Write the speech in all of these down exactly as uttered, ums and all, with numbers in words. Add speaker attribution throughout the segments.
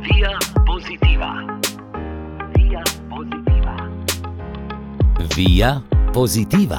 Speaker 1: Via Positiva. Via Positiva.
Speaker 2: Via Positiva.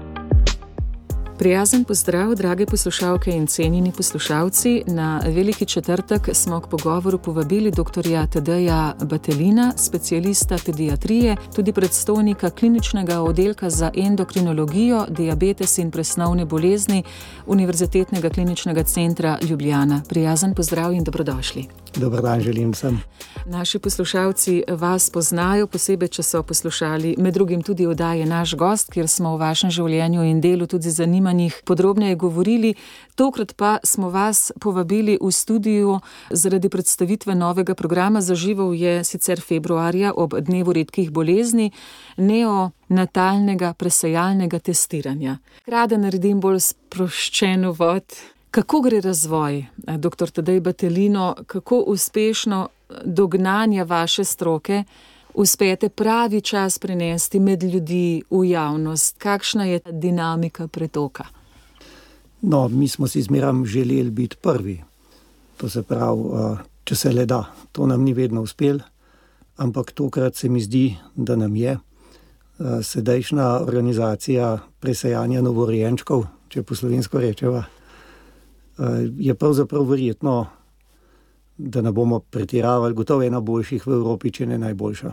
Speaker 3: Prijazen pozdrav, drage poslušalke in cenjeni poslušalci. Na veliki četrtek smo k pogovoru povabili doktorja Tadeja Battelina, specialista pediatrije, tudi predstojnika kliničnega oddelka za endokrinologijo, diabetes in presnovne bolezni Univerzitetnega kliničnega centra Ljubljana. Prijazen pozdrav in dobrodošli.
Speaker 4: Dober dan želim vsem.
Speaker 3: Naši poslušalci vas poznajo, posebej, če so poslušali med drugim tudi oddaje Naš gost, kjer smo o vašem življenju in delu tudi zanimanjih podrobneje govorili. Tokrat pa smo vas povabili v studiu zaradi predstavitve novega programa. Zaživel je sicer februarja ob dnevu redkih bolezni, neonatalnega presejalnega testiranja. Rada naredim bolj sproščen uvod. Kako gre razvoj, doktor Tadej Battelino, kako uspešno dognanja vaše stroke uspete pravi čas prenesti med ljudi v javnost? Kakšna je dinamika pretoka?
Speaker 4: No, mi smo si zmeram želeli biti prvi. To se pravi, če se le da. To nam ni vedno uspelo, ampak tokrat se mi zdi, da nam je. Sedajšnja organizacija presejanja novorojenčkov, če po slovensko rečeva, je pravzaprav verjetno, da ne bomo pretiravali, gotovo ena boljših v Evropi, če ne najboljša.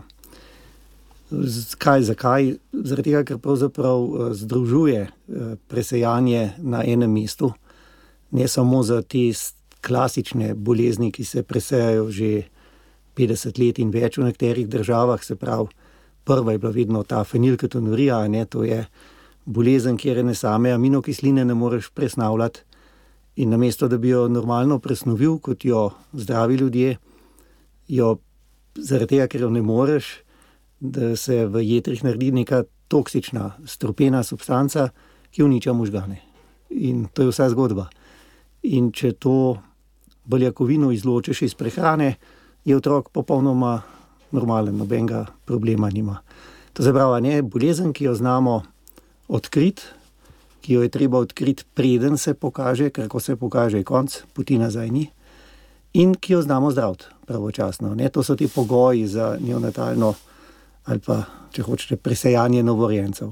Speaker 4: Kaj, zakaj? Zaradi tega, ker pravzaprav združuje presejanje na enem mestu, ne samo za te klasične bolezni, ki se presejajo že petdeset let in več v nekaterih državah, se pravi, prva je bila vedno ta fenilketonurija, ne, to je bolezen, kjer ene same aminokisline ne moreš presnavljati. In namesto, da bi jo normalno presnovil, kot jo zdravi ljudje, jo zaradi tega, ker jo ne moreš, da se v jetrih naredi neka toksična, strupena substanca, ki uniča možgane. In to je vsa zgodba. In če to beljakovino izločiš iz prehrane, je otrok popolnoma normalen, nobenega problema nima. To se pravi, ne, bolezen, ki jo znamo odkriti, ki jo je treba odkriti, preden se pokaže, ker ko se pokaže, je konc, poti nazaj ni, in ki jo znamo zdraviti pravočasno. Ne? To so ti pogoji za neonatalno ali pa, če hočete, presejanje novorojencev.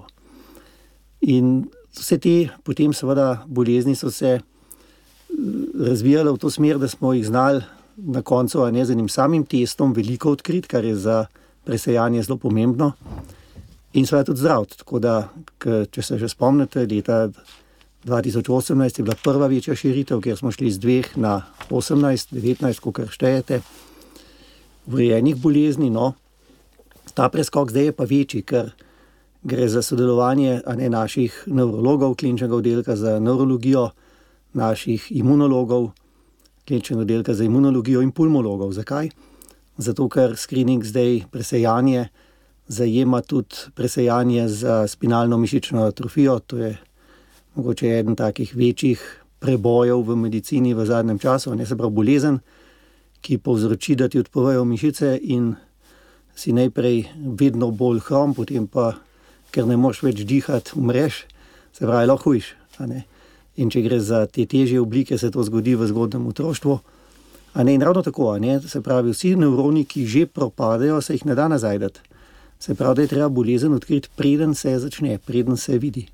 Speaker 4: In vse te potem seveda bolezni so se razvijale v to smer, da smo jih znali na koncu, a ne z enim samim testom veliko odkriti, kar je za presejanje zelo pomembno. In seveda tudi zdraviti, tako da, če se že spomnite, leta dva tisoč osemnajst je bila prva večja širitev, kjer smo šli z dveh na osemnajst, devetnajst, kakor štejete, urejenih bolezni, no. Ta preskok zdaj je pa večji, ker gre za sodelovanje, a ne, naših nevrologov, kliničnega oddelka za nevrologijo, naših imunologov, kliničnega oddelka za imunologijo in pulmologov. Zakaj? Zato, ker screening zdaj presejanje zajema tudi presejanje za spinalno mišično atrofijo. To je mogoče eden takih večjih prebojev v medicini v zadnjem času, ne, se pravi bolezen, ki povzroči, da ti odpovejo mišice in si najprej vedno bolj hrom, potem pa, ker ne moreš več dihati, umreš, se pravi, lahko hujš. A ne. In če gre za te težje oblike, se to zgodi v zgodnjem otroštvu. A ne, in ravno tako, a ne, se pravi, vsi nevroni, ki že propadejo, se jih ne da nazaj dati. Se pravi, da je treba bolezen odkriti, preden se začne, preden se vidi.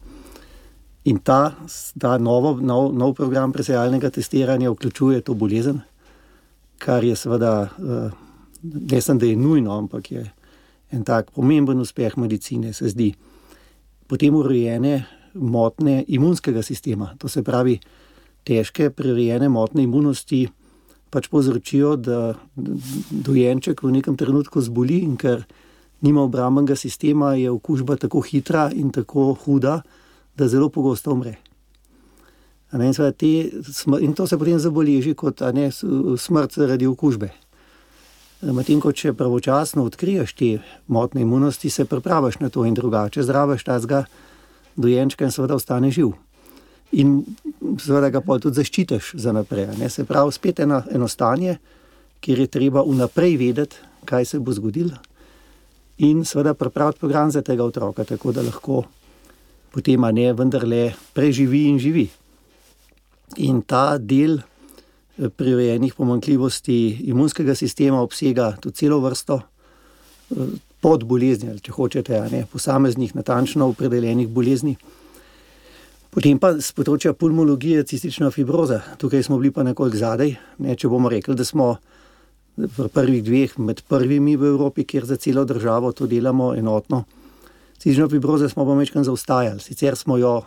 Speaker 4: In ta, ta novo, nov, nov program presejalnega testiranja vključuje to bolezen, kar je seveda, ne sem, da je nujno, ampak je en tak pomemben uspeh medicine, se zdi. Potem urejene motnje imunskega sistema, to se pravi, težke prirejene motnje imunosti pač povzročijo, da dojenček v nekem trenutku zboli in ker nima obrambnega sistema, je okužba tako hitra in tako huda, da zelo pogosto umre. Ne, in, te, in to se potem zabeleži kot, a ne, smrt zaradi okužbe. Medtem ko če pravočasno odkriješ te motnje imunosti, se pripraviš na to in drugače zdraviš tazga dojenčka in seveda ostane živ. In seveda ga potem tudi zaščitiš za naprej. Ne. Se pravi, spet eno, eno stanje, kjer je treba vnaprej vedeti, kaj se bo zgodilo, in seveda pripraviti program za tega otroka, tako da lahko potem, a ne, vendarle preživi in živi. In ta del prirojenih pomanjkljivosti imunskega sistema, obsega tudi celo vrsto pod bolezni, ali če hočete, a ne, posameznih natančno opredeljenih bolezni. Potem pa z področja pulmologije cistična fibroza. Tukaj smo bili pa nekoliko zadaj, ne, če bomo rekli, da smo v prvih dveh med prvimi v Evropi, kjer za celo državo to delamo enotno. Cistično fibrozo smo pa večkrat zaostajali, sicer smo jo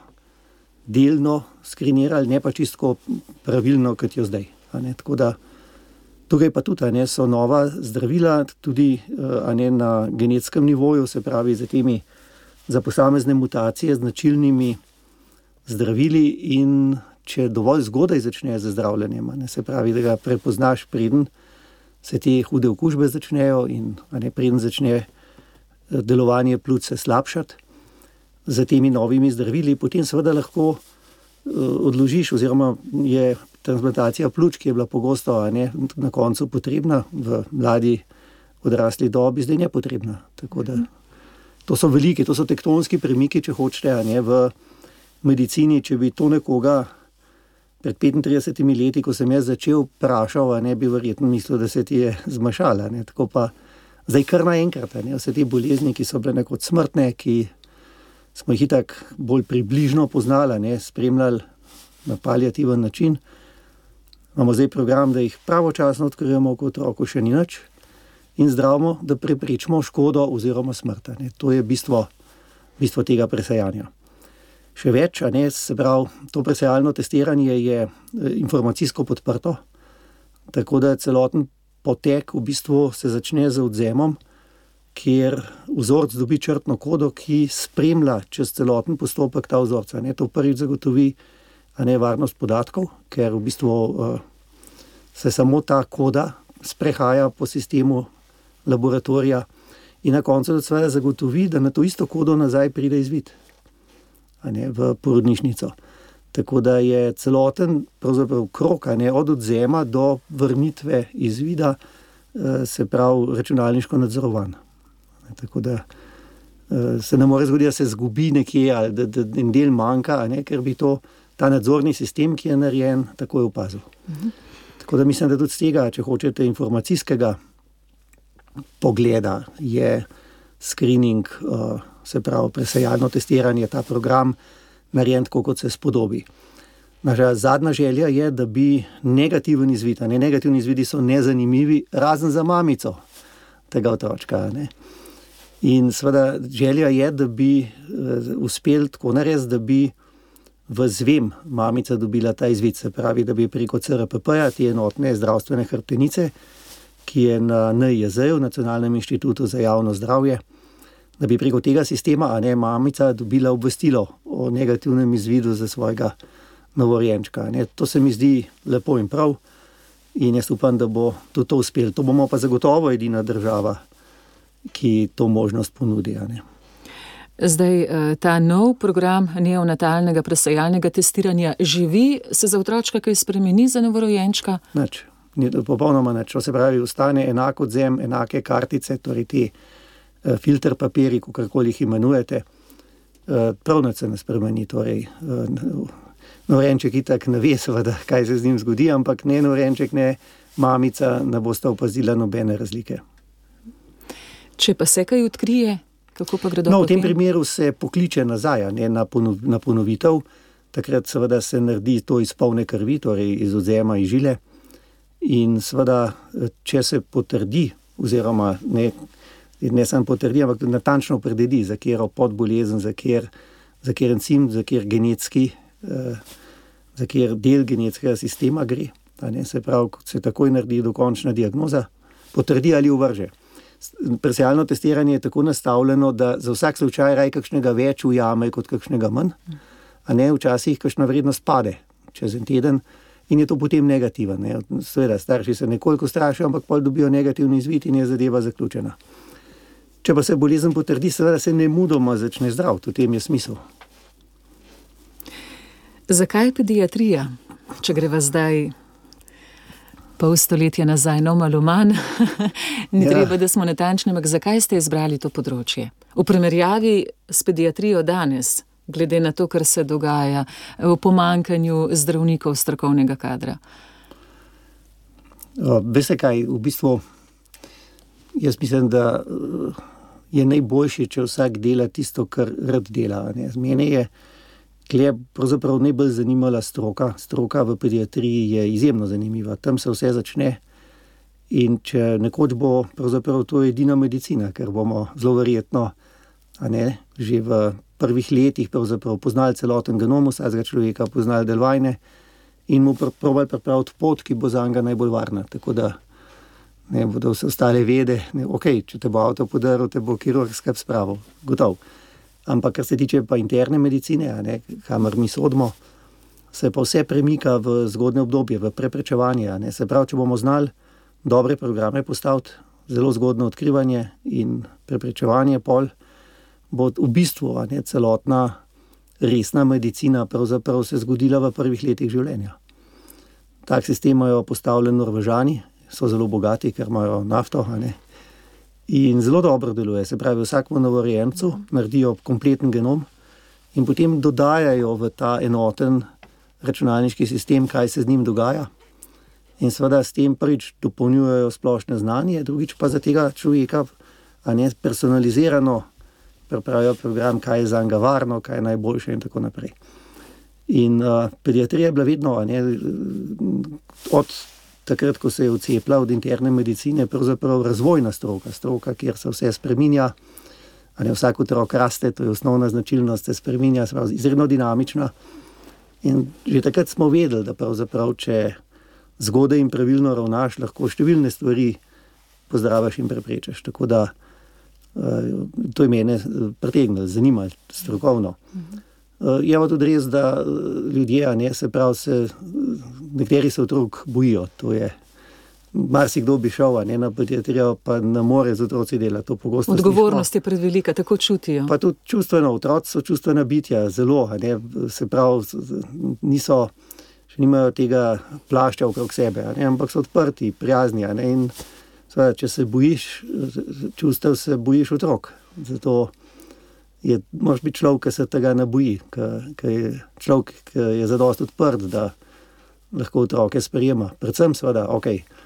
Speaker 4: delno skrinirali, ne pa čisto pravilno, kot jo zdaj. A ne, tako da tukaj pa tudi, a ne, so nova zdravila, tudi a ne, na genetskem nivoju, se pravi za temi, za posamezne mutacije, značilnimi zdravili, in če dovolj zgodaj začne z zdravljenjem, a ne, se pravi, da ga prepoznaš, preden se te hude okužbe začnejo in a ne, preden začne delovanje pljuč se slabšati za temi novimi zdravili, potem seveda lahko odložiš, oziroma je transplantacija pljuč, ki je bila pogosto, a ne, na koncu potrebna, v mladi odrasli dobi, zdaj nepotrebna. Tako da to so veliki, to so tektonski premiki, če hočete, a ne, v medicini. Če bi to nekoga pred petintridesetimi leti, ko sem jaz začel, vprašal, a ne, bi verjetno mislil, da se ti je zmašala, ne, tako pa zdaj kar naenkrat, a ne, vse te bolezni, ki so bile nekod smrtne, ki smo jih itak bolj približno poznali, ne, spremljali na paliativen način. Imamo zdaj program, da jih pravočasno odkrijemo, kot otroku še ni nič, in zdravimo, da preprečimo škodo oziroma smrt. Ne. To je bistvo, bistvo tega presejanja. Še več, a ne, se pravi, to presejalno testiranje je informacijsko podprto, tako da celoten potek v bistvu se začne z odvzemom, kjer vzorec dobi črtno kodo, ki spremlja čez celoten postopek ta vzorca. Ne. To prvič zagotovi, a ne, varnost podatkov, ker v bistvu uh, se samo ta koda sprehaja po sistemu laboratorija in na koncu seveda zagotovi, da na to isto kodo nazaj pride izvid, a ne, v porodnišnico. Tako da je celoten pravzaprav krog, a ne, od odvzema do vrnitve izvida, uh, se pravi računalniško nadzorovan. Tako da uh, se ne more zgoditi, da se zgubi nekje, ali da, da en del manjka, a ne, ker bi to ta nadzorni sistem, ki je narejen, takoj opazil. Mhm. Tako da mislim, da tudi z tega, če hočete, informacijskega pogleda je screening, uh, se pravi presejalno testiranje, ta program narejen tako, kot se spodobi. Naša zadnja želja je, da bi negativen izvid, a ne, negativni izvidi so nezanimivi, razen za mamico tega otročka, ne. In seveda želja je, da bi uh, uspeli tako narediti, da bi v zvem mamica dobila ta izvid, se pravi, da bi preko C R P P-ja, te enotne zdravstvene hrbtenice, ki je na N I J Z-ju, Nacionalnem inštitutu za javno zdravje, da bi preko tega sistema, a ne, mamica dobila obvestilo o negativnem izvidu za svojega novorojenčka. Ne. To se mi zdi lepo in prav in jaz upam, da bo tudi to uspelo. To bomo pa zagotovo edina država, ki to možnost ponudi, a ne.
Speaker 3: Zdaj, ta nov program neonatalnega presejalnega testiranja živi, se za otročka kaj spremeni, za novorojenčka?
Speaker 4: Nič, popolnoma nič. To se pravi, ostane enak odvzem, enake kartice, torej te uh, filter papiri, kakorkoli jih imenujete, uh, prav nič se ne spremeni. Torej, uh, novorojenček itak ne ve seveda, kaj se z njim zgodi, ampak ne novorojenček, ne mamica ne bosta opazila nobene razlike.
Speaker 3: Če pa se kaj odkrije, kako pa gredo
Speaker 4: no,
Speaker 3: potem?
Speaker 4: V tem primeru se pokliče nazaj, ne, na, ponov, na ponovitev. Takrat seveda se naredi to iz polne krvi, torej iz odvzema iz žile. In seveda, če se potrdi, oziroma ne, ne samo potrdi, ampak natančno opredeli, za katero podbolezen, za kjer, za kjer encim, za kjer genetski, eh, za kjer del genetskega sistema gre. Ne, se pravi, se takoj naredi dokončna diagnoza, potrdi ali uvrže. Presejalno testiranje je tako nastavljeno, da za vsak slučaj raj kakšnega več ujame kot kakšnega manj, a ne, včasih kakšna vrednost pade čez en teden in je to potem negativen. Ne. Seveda, starši se nekoliko strašijo, ampak pol dobijo negativni izvid in je zadeva zaključena. Če pa se bolezen potrdi, seveda se nemudoma začne zdraviti, v tem je smisel.
Speaker 3: Zakaj pediatrija, če greva zdaj pol stoletja nazaj, no malo manj, ni ja. treba, da smo natančni, ampak zakaj ste izbrali to področje? V primerjavi s pediatrijo danes, glede na to, kar se dogaja v pomanjkanju zdravnikov strokovnega kadra.
Speaker 4: Uh, veste kaj, v bistvu jaz mislim, da uh, je najboljše, če vsak dela tisto, kar rad dela. Ne? Mene je tle pravzaprav najbolj zanimala stroka. Stroka v pediatriji je izjemno zanimiva. Tam se vse začne in če nekoč bo pravzaprav to edina medicina, ker bomo zelo verjetno, a ne, že v prvih letih pravzaprav poznali celoten genom vsakega človeka, poznali delovanje in mu pr- probali pripraviti pot, ki bo za njega najbolj varna. Tako da ne bodo vse ostale vede, ne, ok, če te bo avto podaril, te bo kirurg skrb spravil, gotov. Ampak kar se tiče pa interne medicine, a ne, kamor mi sodimo, se pa vse premika v zgodnje obdobje, v preprečevanje. A ne. Se pravi, če bomo znali dobre programe postaviti, zelo zgodno odkrivanje in preprečevanje pol, bo v bistvu, a ne, celotna resna medicina pravzaprav se zgodila v prvih letih življenja. Tak sistem imajo postavljen Norvežani, so zelo bogati, ker imajo nafto, a ne, in zelo dobro deluje. Se pravi, vsakemu novorojencu naredijo kompleten genom in potem dodajajo v ta enoten računalniški sistem, kaj se z njim dogaja. In seveda s tem prvič dopolnjujejo splošne znanje, drugič pa za tega človeka, a ne, personalizirano pripravijo program, kaj je za njega varno, kaj je najboljše in tako naprej. In uh, pediatrija je bila vedno, a ne, od takrat, ko se je odcepila od interne medicine, pravzaprav razvojna stroka, stroka, kjer se vse spreminja, a ne, vsak otrok raste, to je osnovna značilnost, se spreminja, se pravi, izredno dinamična. In že takrat smo vedeli, da pravzaprav, če zgodaj in pravilno ravnaš, lahko številne stvari pozdraviš in preprečeš. Tako da uh, to je mene pritegnilo, zanimalo, strokovno. Uh, je pa tudi res, da ljudje, a ne, se pravi, se, nekateri se otrok bojijo. To je, marsikdo bi šel, a ne, na pediatrijo, pa ne more z otroci delati. To pogosto
Speaker 3: Odgovornost je prevelika, tako čutijo.
Speaker 4: Pa tudi čustveno, otroci so čustvena bitja, zelo, a ne, se pravi, niso, še nimajo tega plašča okrog sebe, a ne, ampak so odprti, prijazni, a ne, in seveda, če se bojiš čustev, se bojiš otrok. Zato je, moraš biti človek, ki se tega ne boji, ki je človek, ki je zadosti odprt, da lahko otroke sprejema. Predvsem seveda, ok,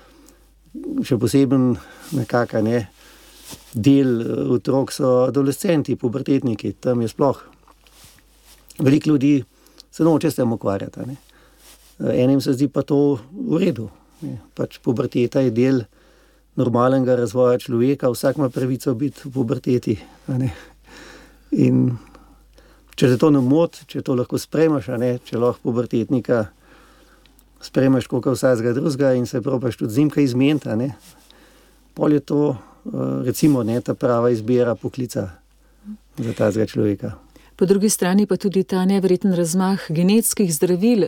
Speaker 4: še poseben nekaka, ne, del otrok so adolescenti, pubertetniki, tam je sploh. Veliko ljudi se noče s tem ukvarjati, a ne. Enim se zdi pa to v redu. Ne. Pač puberteta je del normalnega razvoja človeka, vsak ima pravico biti v puberteti. A ne. In če te to ne moti, če to lahko sprejmeš, a ne, če lahko pubertetnika sprejmeš koliko vsakega drugega in se probaš tudi zimka izmeniti, a ne, pol je to recimo, ne, ta prava izbira poklica za tazga človeka.
Speaker 3: Po drugi strani pa tudi ta neverjeten razmah genetskih zdravil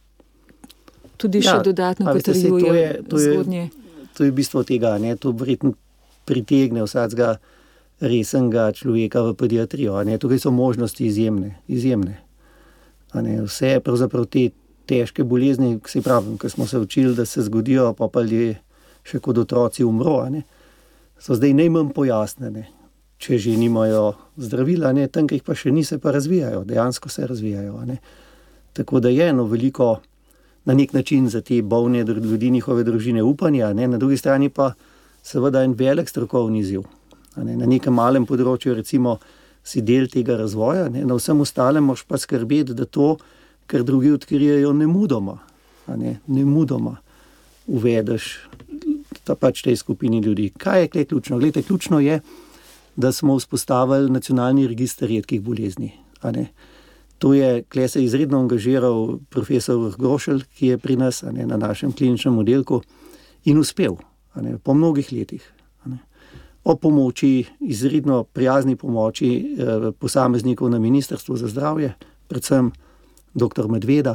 Speaker 3: tudi še
Speaker 4: Ja,
Speaker 3: dodatno
Speaker 4: a veste, saj to
Speaker 3: potrjuje
Speaker 4: je- to je-
Speaker 3: zgodnje.
Speaker 4: To je bistvo tega, ne, to verjetno pritegne vsakega resnega človeka v pediatrijo, a ne, tukaj so možnosti izjemne, izjemne. A ne, vse pravzaprav te težke bolezni, se pravim, ko smo se učili, da se zgodijo, pa pa ljudje še kot otroci umro, a ne, so zdaj najmanj pojasnjene, če že nimajo zdravila, a ne, tam, ki jih pa še ni, se pa razvijajo, dejansko se razvijajo, a ne. Tako da je eno veliko, na nek način za te bolne dru- ljudi, njihove družine upanja, ne, na drugi strani pa seveda en velik strokovni izziv. A ne, na nekem malem področju recimo si del tega razvoja, ne, na vsem ostalem moraš pa skrbeti, da to, kar drugi odkrijejo, nemudoma, a ne, nemudoma uvedeš ta pač tej skupini ljudi. Kaj je tukaj ključno? Glejte, ključno je, da smo vzpostavili nacionalni register redkih bolezni, a ne. To je, kle se je izredno angažiral profesor Grošelj, ki je pri nas, a ne, na našem kliničnem oddelku in uspel, a ne, po mnogih letih. A ne. O pomoči, izredno prijazni pomoči eh, posameznikov na Ministrstvu za zdravje, predvsem doktor Medveda.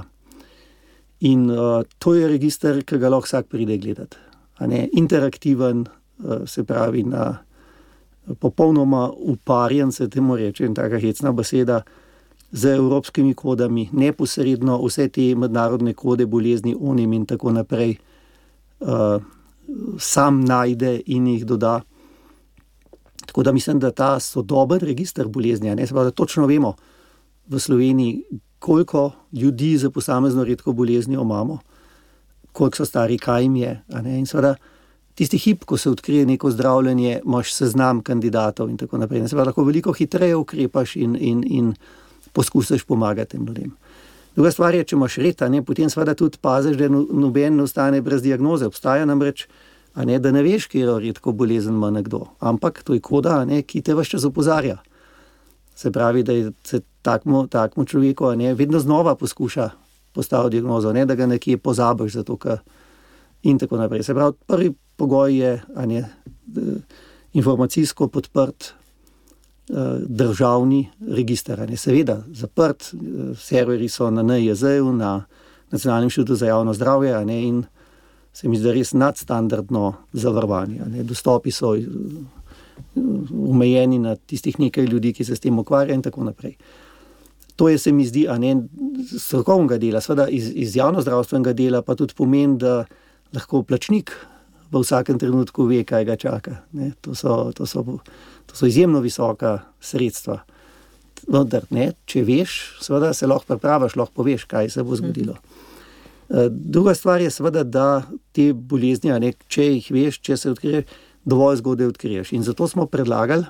Speaker 4: In uh, to je register, ki ga lahko vsak pride gledati. A ne, interaktiven, uh, se pravi na popolnoma uparjen, se temu reče, in taka hecna beseda, z evropskimi kodami, neposredno vse te mednarodne kode bolezni, onim in tako naprej, uh, sam najde in jih doda. Tako da mislim, da ta sodoben register bolezni, a ne, se pravi, da točno vemo v Sloveniji, koliko ljudi za posamezno redko boleznijo imamo, koliko so stari, kaj jim je. A ne? In seveda tisti hip, ko se odkrije neko zdravljenje, imaš seznam kandidatov in tako naprej. Se pa lahko veliko hitreje ukrepaš in, in, in poskusiš pomagati tem ljudem. Druga stvar je, če imaš red, a ne, potem seveda tudi paziš, da noben ne ostane brez diagnoze. Obstaja namreč, a ne, da ne veš, kje redko bolezen ima nekdo. Ampak to je koda, a ne, ki te ves čas opozarja. Se pravi, da se takmu, takmu človeku, a ne, vedno znova poskuša postaviti diagnozo, ne, da ga nekje pozabiš, zato ka in tako naprej. Se pravi, prvi pogoj je, a ne, informacijsko podprt državni register. Ne. Seveda, zaprt, serverji so na N I J Z-ju, na Nacionalnem inštitutu za javno zdravje, a ne, in se mi zdi res nadstandardno zavarovanje. A ne. Dostopi so omejeni na tistih nekaj ljudi, ki se s tem ukvarja in tako naprej. To je, se mi zdi, a ne, strokovnega dela, seveda iz, iz javnozdravstvenega dela pa tudi pomeni, da lahko plačnik v vsakem trenutku ve, kaj ga čaka. Ne. To so, to so, to so izjemno visoka sredstva. Vendar, ne, če veš, seveda se lahko pripraviš, lahko poveš, kaj se bo zgodilo. Druga stvar je seveda, da te bolezni, a ne, če jih veš, če se odkriješ, dovolj zgodaj odkriješ. In zato smo predlagali,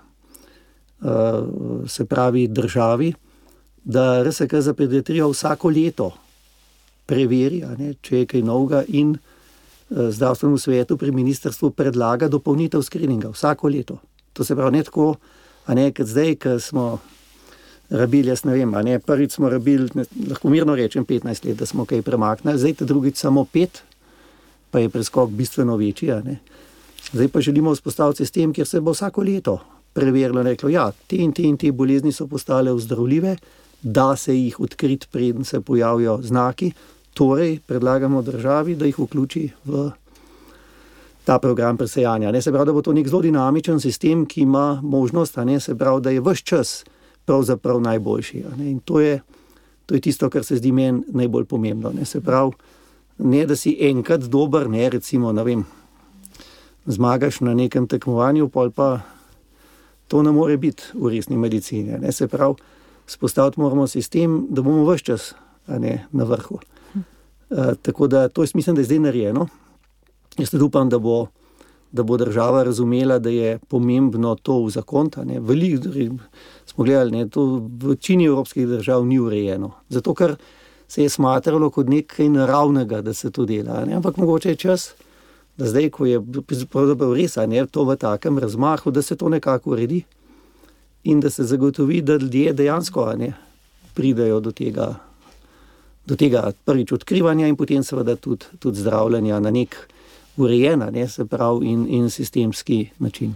Speaker 4: se pravi državi, da R S K za pediatrijo vsako leto preveri, a ne, če je kaj novega, in zdravstvenemu svetu pri ministrstvu predlaga dopolnitev skrininga vsako leto. To se pravi, ne tako, a ne, kot zdaj, ko smo rabili, jaz ne vem, a ne, prvič smo rabili, ne, lahko mirno rečem, petnajst let, da smo kaj premaknili, zdaj te drugič samo pet, pa je preskok bistveno večji, a ne. Zdaj pa želimo vzpostaviti sistem, kjer se bo vsako leto preverilo in reklo, ja, te in te in te bolezni so postale ozdravljive, da se jih odkriti, preden se pojavijo znaki, torej predlagamo državi, da jih vključi v ta program presejanja. Ne, se pravi, da bo to nek zelo dinamičen sistem, ki ima možnost, a ne, se pravi, da je ves čas pravzaprav najboljši. A ne, in to je, to je tisto, kar se zdi meni najbolj pomembno. Ne, se pravi, ne, da si enkrat dober, ne, recimo, ne vem, zmagaš na nekem tekmovanju, pol pa to ne more biti v resni medicini. Ne, se pravi, spostaviti moramo sistem, da bomo ves čas, a ne, na vrhu. Uh, tako da to je, mislim, da je zdaj narejeno. Jaz tudi upam, da bo, da bo država razumela, da je pomembno to v zakon. Veliko smo gledali, ne, to v večini evropskih držav ni urejeno. Zato, ker se je smatralo kot nekaj naravnega, da se to dela. Ne. Ampak mogoče je čas, da zdaj, ko je pravzaprav res, ne, to v takem razmahu, da se to nekako uredi in da se zagotovi, da ljudje dejansko, ne, pridejo do tega, do tega prvič odkrivanja in potem seveda tudi, tudi zdravljenja na nek urejena, ne, se pravi, in, in sistemski način.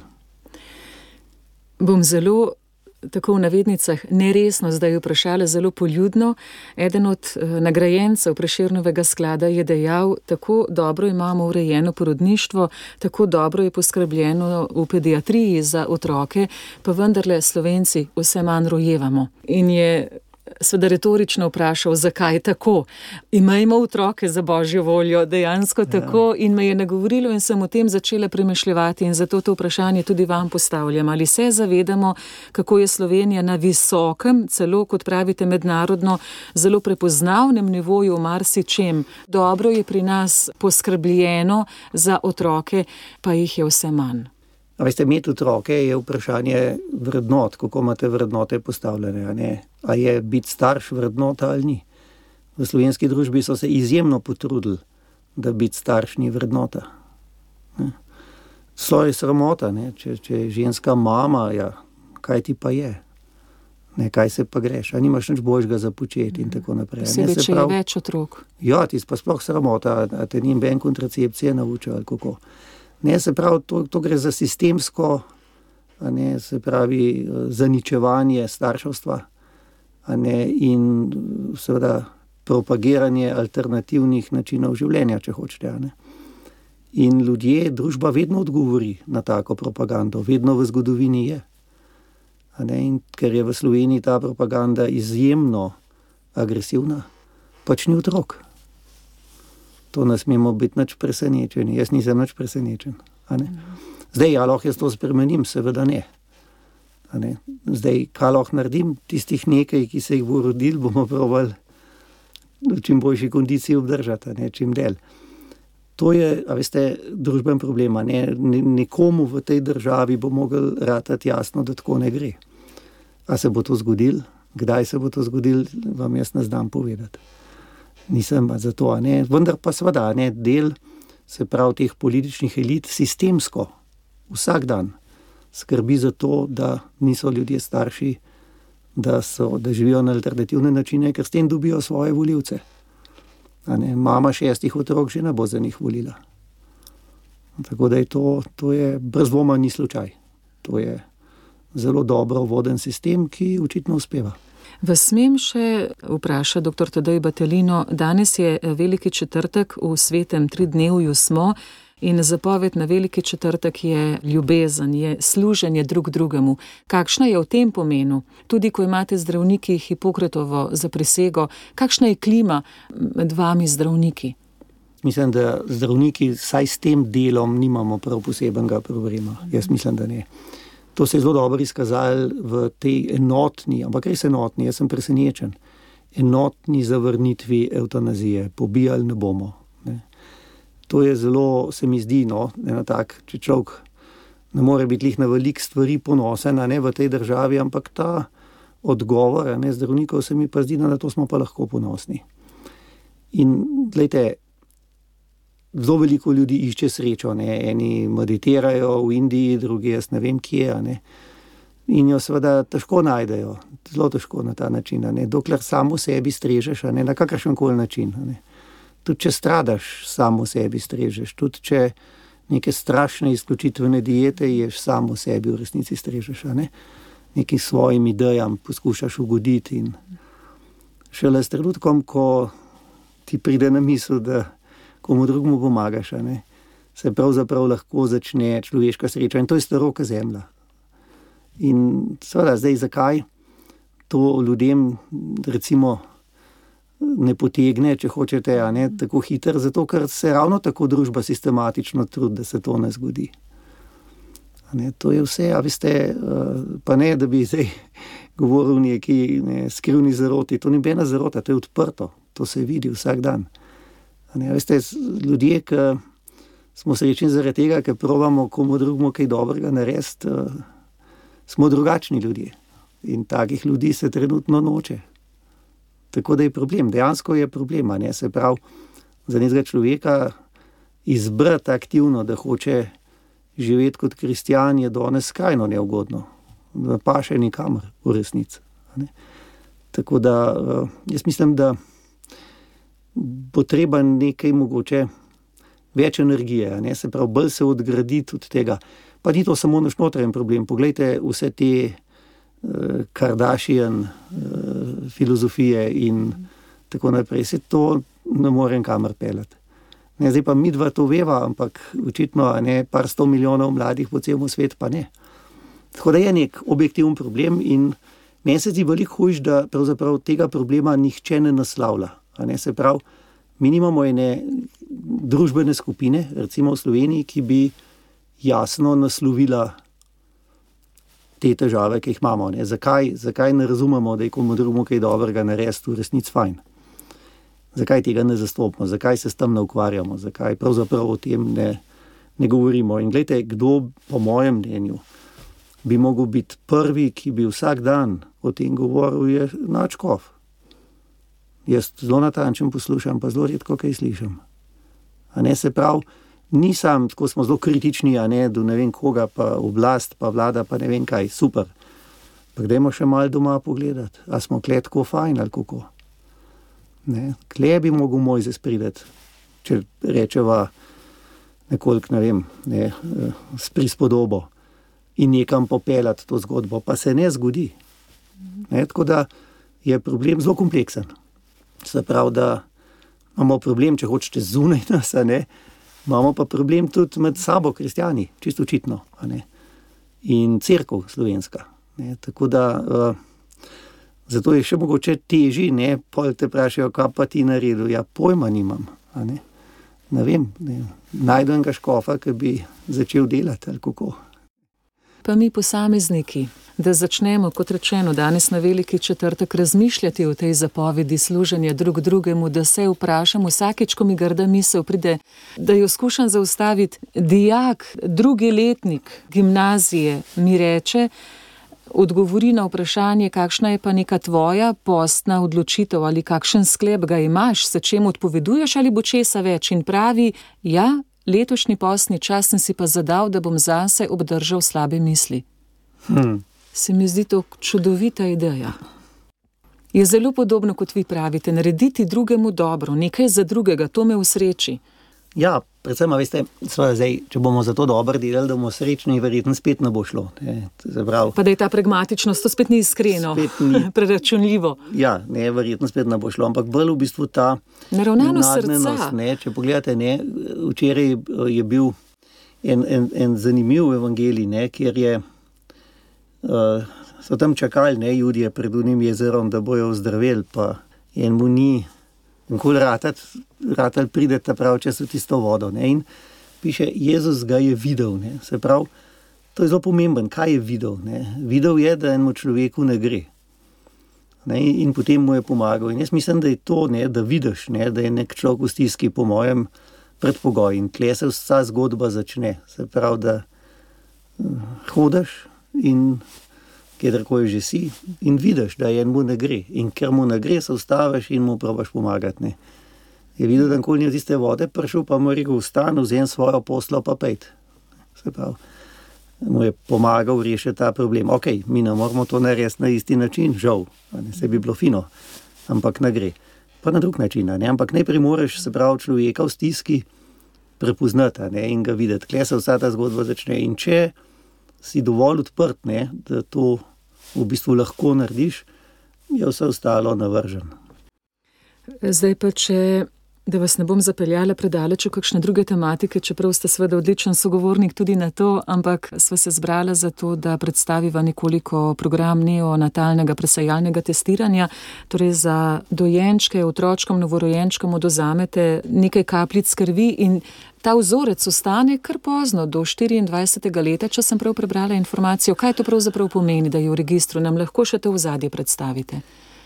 Speaker 3: Bom zelo, tako v navednicah, neresno zdaj vprašala, zelo poljudno. Eden od nagrajencev Prešernovega sklada je dejal, tako dobro imamo urejeno porodništvo, tako dobro je poskrbljeno v pediatriji za otroke, pa vendarle Slovenci vse manj rojevamo. In je seveda retorično vprašal, zakaj tako. Imejmo otroke za božjo voljo, dejansko tako, ja. In me je nagovorilo in sem o tem začela premišljevati in zato to vprašanje tudi vam postavljam. Ali se zavedamo, kako je Slovenija na visokem, celo, kot pravite, mednarodno, zelo prepoznavnem nivoju v marsičem. Dobro je pri nas poskrbljeno za otroke, pa jih je vse manj.
Speaker 4: A veste, imeti otroke je vprašanje vrednot, kako imate vrednote postavljene, a ne? A je biti starš vrednota ali ni? V slovenski družbi so se izjemno potrudili, da biti starš ni vrednota. Ne? So je sramota, ne? Če, če je ženska mama, ja, kaj ti pa je? Ne, kaj se pa greš? A nimaš nič boljšega za početi in tako naprej.
Speaker 3: Posebej, če je več otrok.
Speaker 4: Ja, ti pa sploh sramota, a te ni ben kontracepcije naučil ali kako. Ne, se pravi, to, to gre za sistemsko, a ne, se pravi, zaničevanje starševstva, a ne, in seveda propagiranje alternativnih načinov življenja, če hočete, a ne. In ljudje, družba vedno odgovori na tako propagando, vedno v zgodovini je. A ne, in ker je v Sloveniji ta propaganda izjemno agresivna, pač ni otrok. To ne smemo biti nič presenečeni. Jaz nisem nič presenečen. A ne? Zdaj, ja, lahko jaz to spremenim, seveda ne. A ne? Zdaj, kaj lahko naredim? Tistih nekaj, ki se jih bo rodil, bomo probali v čim boljši kondiciji obdržati, a ne, čim del. To je, a veste, družben problem. Ne? Nekomu v tej državi bo mogel ratati jasno, da tako ne gre. A se bo to zgodilo? Kdaj se bo to zgodilo, vam jaz ne znam povedati. Nisem pa za to, a ne. Vendar pa seveda, ne, del, se pravi, teh političnih elit sistemsko, vsak dan skrbi za to, da niso ljudje starši, da, so, da živijo na alternativne načine, ker s tem dobijo svoje volivce. A ne, mama šestih otrok že ne bo za njih volila. Tako da je to, to je brez dvoma ni slučaj. To je zelo dobro voden sistem, ki očitno uspeva.
Speaker 3: Vas smem še vprašati, doktor Tadej Battelino, danes je veliki četrtek, v svetem tridnevju smo in zapoved na veliki četrtek je ljubezen, je služenje drug drugemu. Kakšna je v tem pomenu? Tudi ko imate zdravniki Hipokratovo zaprisego, kakšna je klima med vami zdravniki?
Speaker 4: Mislim, da zdravniki vsaj s tem delom nimamo prav posebenega problema. Jaz mislim, da ne. To se je zelo dobro izkazalo v tej enotni, ampak res enotni, jaz sem presenečen, enotni zavrnitvi evtanazije. Pobijali ne bomo. Ne. To je zelo, se mi zdi, no, ena tak, če človek ne more biti lih na veliko stvari ponosen, ne, v tej državi, ampak ta odgovor, ne, zdravnikov se mi pa zdi, da na to smo pa lahko ponosni. In, glejte, zelo veliko ljudi išče srečo, ne, eni meditirajo v Indiji, drugi jaz ne vem kje, ne, in jo seveda težko najdejo, zelo težko na ta način, ne, dokler samo sebi strežeš, ne, na kakršenkoli način, ne. Tudi če stradaš, samo sebi strežeš. Tudi če neke strašne izključitvene diete ješ, samo sebi v resnici strežeš. Ne? Nekim svojim idejam poskušaš ugoditi. In šele s trenutkom, ko ti pride na misel, da komu drugemu pomagaš, ne? Se pravzaprav lahko začne človeška sreča. In to je staroka zemlja. In seveda, zdaj zakaj to ljudem, recimo, ne potegne, če hočete, a ne, tako hiter, zato ker se ravno tako družba sistematično trudi, da se to ne zgodi. A ne, to je vse, a veste, pa ne, da bi zdaj govoril neki ne, skrivni zaroti, to ni bena zarota, to je odprto, to se vidi vsak dan. A ne, a veste, ljudje, ki smo srečni zaradi tega, ker probamo komu drugemu kaj dobrega narediti, smo drugačni ljudje in takih ljudi se trenutno noče. Tako da je problem, dejansko je problem, ne, se pravi, za nekega človeka izbrati aktivno, da hoče živeti kot kristjan, je danes skrajno neugodno, da pa še nikamor v resnici. Ne. Tako da jaz mislim, da bo treba nekaj mogoče več energije, ne, se pravi, bolj se odgraditi od tega. Pa ni to samo naš notranji problem, poglejte vse te Kardashian filozofije in tako naprej. Se to ne morem kamor peljati. Ne, zdaj pa mi dva to veva, ampak očitno ne, par sto milijonov mladih po celem svetu pa ne. Tako da je nek objektiven problem in meni se zdi veliko hujš, da pravzaprav tega problema nihče ne naslavlja. A ne, se pravi, mi nimamo ene družbene skupine, recimo v Sloveniji, ki bi jasno naslovila te težave, ki jih imamo. Ne? Zakaj, zakaj ne razumemo, da je komu drugemu kaj dobrega narediti v resnici fajn? Zakaj tega ne zastopimo? Zakaj se s tem ne ukvarjamo? Zakaj pravzaprav o tem ne, ne govorimo? In gledajte, kdo po mojem mnenju bi mogel biti prvi, ki bi vsak dan o tem govoril, je Nadškof. Jaz zelo natančen poslušam, pa zelo redko kaj slišim. A ne, se pravi, nisem, tako smo zelo kritični, a ne, do ne vem koga, pa oblast, pa vlada, pa ne vem kaj, super. Pa gremo še malo doma pogledati, a smo kle tako fajn ali kako. Ne, kle bi mogel Mojzes prideti, če rečeva nekoliko, ne vem, ne, s prispodobo in nekam popeljati to zgodbo, pa se ne zgodi. Ne, tako da je problem zelo kompleksen. Se pravi, da imamo problem, če hočete zunaj nas, a ne, imamo pa problem tudi med sabo, kristjani, čisto očitno, a ne, in cerkev slovenska. Ne, tako da, uh, zato je še mogoče težji, ne, pol te vprašajo, kaj pa ti naredil, ja, pojma nimam, a ne, ne vem, ne, najdu enega škofa, ki bi začel delati, ali kako.
Speaker 3: pa mi posamezniki, da začnemo, kot rečeno, danes na veliki četrtek razmišljati o tej zapovedi služenja drug drugemu, da se vprašam vsakič, ko mi grda misel pride, da jo skušam zaustaviti. Dijak, drugi letnik gimnazije mi reče, odgovori na vprašanje, kakšna je pa neka tvoja postna odločitev ali kakšen sklep ga imaš, se čemu odpoveduješ ali bo česa več, in pravi, ja, letošnji postni čas sem si pa zadal, da bom zase obdržal slabe misli.
Speaker 4: Hmm.
Speaker 3: Se mi zdi to čudovita ideja. Je zelo podobno, kot vi pravite, narediti drugemu dobro, nekaj za drugega, to me usreči.
Speaker 4: Ja, predvsem, veste, zdaj, če bomo za to dobro delali, da bomo srečni, verjetno spet ne bo šlo. Ne, prav,
Speaker 3: pa da je ta pragmatičnost, to spet ni iskreno, spet ni preračunljivo.
Speaker 4: Ja, ne, verjetno spet ne bo šlo, ampak bolj v bistvu ta
Speaker 3: naravnanost srca.
Speaker 4: Ne, če pogledate, ne, včeraj je bil en, en, en zanimiv evangelij, ne, kjer je, uh, so tam čakali, ne, Judje pred unim jezerom, da bojo ozdraveli, pa en mu ni nikoli ratat, ratal pride ta prav čas v tisto vodo. Ne? In piše, Jezus ga je videl. Ne? Se pravi, to je zelo pomemben, kaj je videl. Ne? Videl je, da enemu človeku ne gre. Ne? In potem mu je pomagal. In jaz mislim, da je to, ne, da vidiš, ne, da je nek človek v stiski, po mojem, predpogoj. In tle se vsa zgodba začne. Se pravi, da hodiš in kjerkoli že si, in vidiš, da enemu ne gre. In ker mu ne gre, se ustaviš in mu probaš pomagati. Ne. Je videl, da nikoli ni od tiste vode prišel, pa mu je rekel, vstan, vzem svojo poslo, pa pejt. Se pravi, mu je pomagal rešiti ta problem. Ok, mi ne moramo to narediti na isti način, žal, ne, se bi bilo fino, ampak ne gre. Pa na drug način, ne, ampak najprej moraš, se pravi, človeka v stiski prepoznati, ne, in ga videti. Kle se vsa ta zgodba začne. In če si dovolj odprt, ne, da to v bistvu lahko narediš, je vse ostalo navrženo.
Speaker 3: Zdaj pa, če, da vas ne bom zapeljala predaleč v kakšne druge tematike, čeprav ste seveda odličen sogovornik tudi na to, ampak sva se zbrala za to, da predstaviva nekoliko program neonatalnega presajalnega testiranja, torej za dojenčke, otročkom, novorojenčkom odvzamete nekaj kapljic krvi in ta vzorec ostane kar pozno, do štiriindvajsetega leta, če sem prav prebrala informacijo. Kaj to pravzaprav pomeni, da je v registru? Nam lahko še to ozadje predstavite?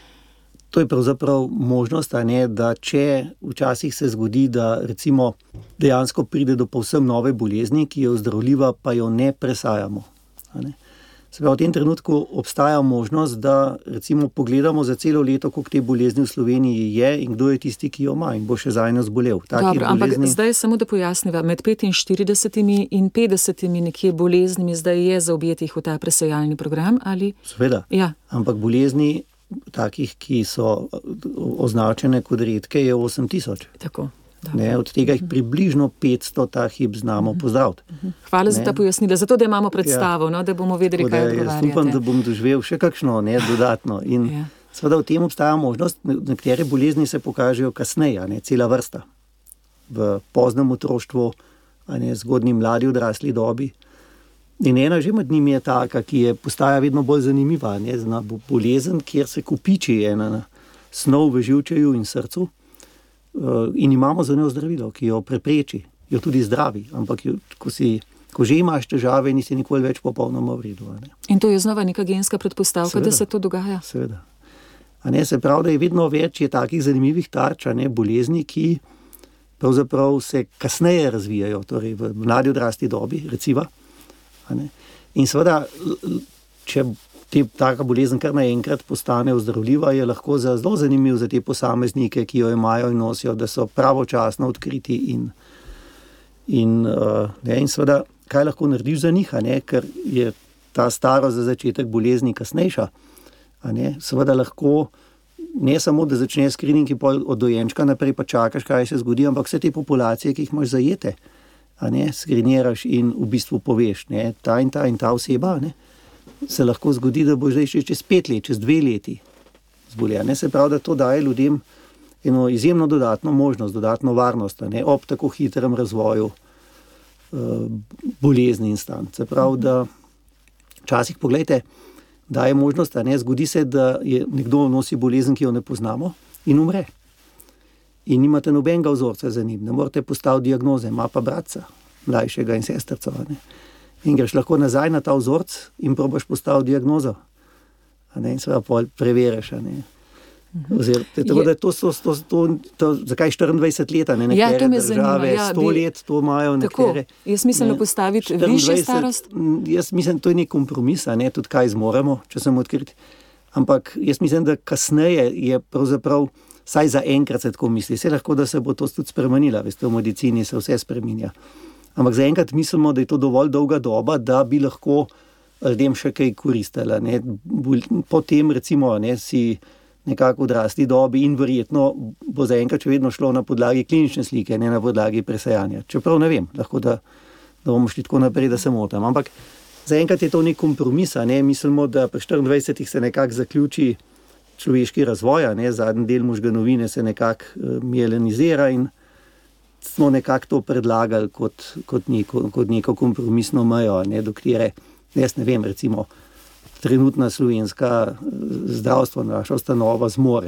Speaker 4: To je pravzaprav možnost, a ne, da če včasih se zgodi, da recimo dejansko pride do povsem nove bolezni, ki je ozdravljiva, pa jo ne presajamo. A ne. Se pravi, v tem trenutku obstaja možnost, da recimo pogledamo za celo leto, koliko te bolezni v Sloveniji je in kdo je tisti, ki jo ima in bo še zajno zbolel.
Speaker 3: Dobro, ampak bolezni... zdaj samo da pojasniva, med petinštiridesetimi in petdesetimi nekje boleznimi zdaj je zaobjetih v ta presajalni program, ali?
Speaker 4: Seveda,
Speaker 3: ja.
Speaker 4: Ampak bolezni takih, ki so označene kot redke, je osem tisoč.
Speaker 3: Tako.
Speaker 4: Ne, od tega jih približno petsto ta hip znamo pozdraviti.
Speaker 3: Hvala ne. za ta pojasnila, zato da imamo predstavo, ja. no, da bomo vedeli, kaj odgovarjate.
Speaker 4: Jaz upam, da bom doživel še kakšno ne, dodatno. In ja. seveda v tem obstaja možnost, nekatere bolezni se pokažejo kasneje, ne, cela vrsta. V poznem otroštvu, ne, zgodnji mladi odrasli dobi. In ena že med njimi je taka, ki je postaja vedno bolj zanimiva. Ne, zna bolezen, kjer se kopiči ena snov v živčeju in srcu. In imamo za njo zdravilo, ki jo prepreči, jo tudi zdravi, ampak jo, ko, si, ko že imaš težave, nisi nikoli več popolnoma v redu. Ne?
Speaker 3: In to je znova neka genska predpostavka, seveda, da se to dogaja?
Speaker 4: Seveda. A ne, se pravi, da je vedno več je takih zanimivih tarč, ne, bolezni, ki pravzaprav se kasneje razvijajo, torej v mladi odrasli dobi, reciva. A ne? In seveda, če te, taka bolezen kar naenkrat postane ozdravljiva, je lahko za zelo zanimiv za te posameznike, ki jo imajo in nosijo, da so pravočasno odkriti in, in, uh, ne, in seveda, kaj lahko narediš za njih, a ne, ker je ta starost za začetek bolezni kasnejša. A ne, seveda lahko ne samo, da začne screening in od dojenčka naprej pa čakaš, kaj se zgodi, ampak vse te populacije, ki jih imaš zajete, a ne, screeniraš in v bistvu poveš, ne, ta in ta in ta oseba, ne, se lahko zgodi, da bo zdaj še čez pet let, čez dve leti zbolja. Ne, se pravi, da to daje ljudem eno izjemno dodatno možnost, dodatno varnost, ne, ob tako hitrem razvoju uh, bolezni in stanj. Se pravi, da včasih, poglejte, daje možnost, ne, zgodi se, da je nekdo nosi bolezen, ki jo ne poznamo in umre. In nimate nobenega vzorca za njim, ne morete postaviti diagnoze, ima pa bratca, mlajšega in sestrco. Ne. In greš lahko nazaj na ta vzorc in probaš postaviti diagnozo. A ne, in seveda pol preveriš, a ne. Oziroma, tako da to so, to, to, to, zakaj štiriindvajset let, ne, nekatere
Speaker 3: ja, to me
Speaker 4: države,
Speaker 3: zanima, ja,
Speaker 4: sto
Speaker 3: bi...
Speaker 4: let to imajo,
Speaker 3: tako,
Speaker 4: nekatere.
Speaker 3: Jaz mislim, da postaviti višje starost?
Speaker 4: Jaz mislim, to je nek kompromis, a ne, tudi kaj zmoremo, če sem odkrit. Ampak jaz mislim, da kasneje je pravzaprav, saj za enkrat se tako misli, se lahko, da se bo to tudi spremenila, veste, v medicini se vse spreminja. Ampak za enkrat mislimo, da je to dovolj dolga doba, da bi lahko ljudem še kaj koristila. Ne. Potem recimo ne, si nekako odrasli dobi in verjetno bo zaenkrat še vedno šlo na podlagi klinične slike, ne na podlagi presajanja. Čeprav ne vem, lahko da, da bomo šli tako naprej, da se motam. Ampak zaenkrat je to nek kompromis, ne. Mislimo, da pri štiriindvajsetih se nekako zaključi človeški razvoj, ne. Zadnji del možganovine se nekako mielinizira in smo nekako to predlagali kot, kot, neko, kot neko kompromisno mejo, ne, do katere, jaz ne vem, recimo, trenutna slovenska zdravstvo, naša ustanova zmore.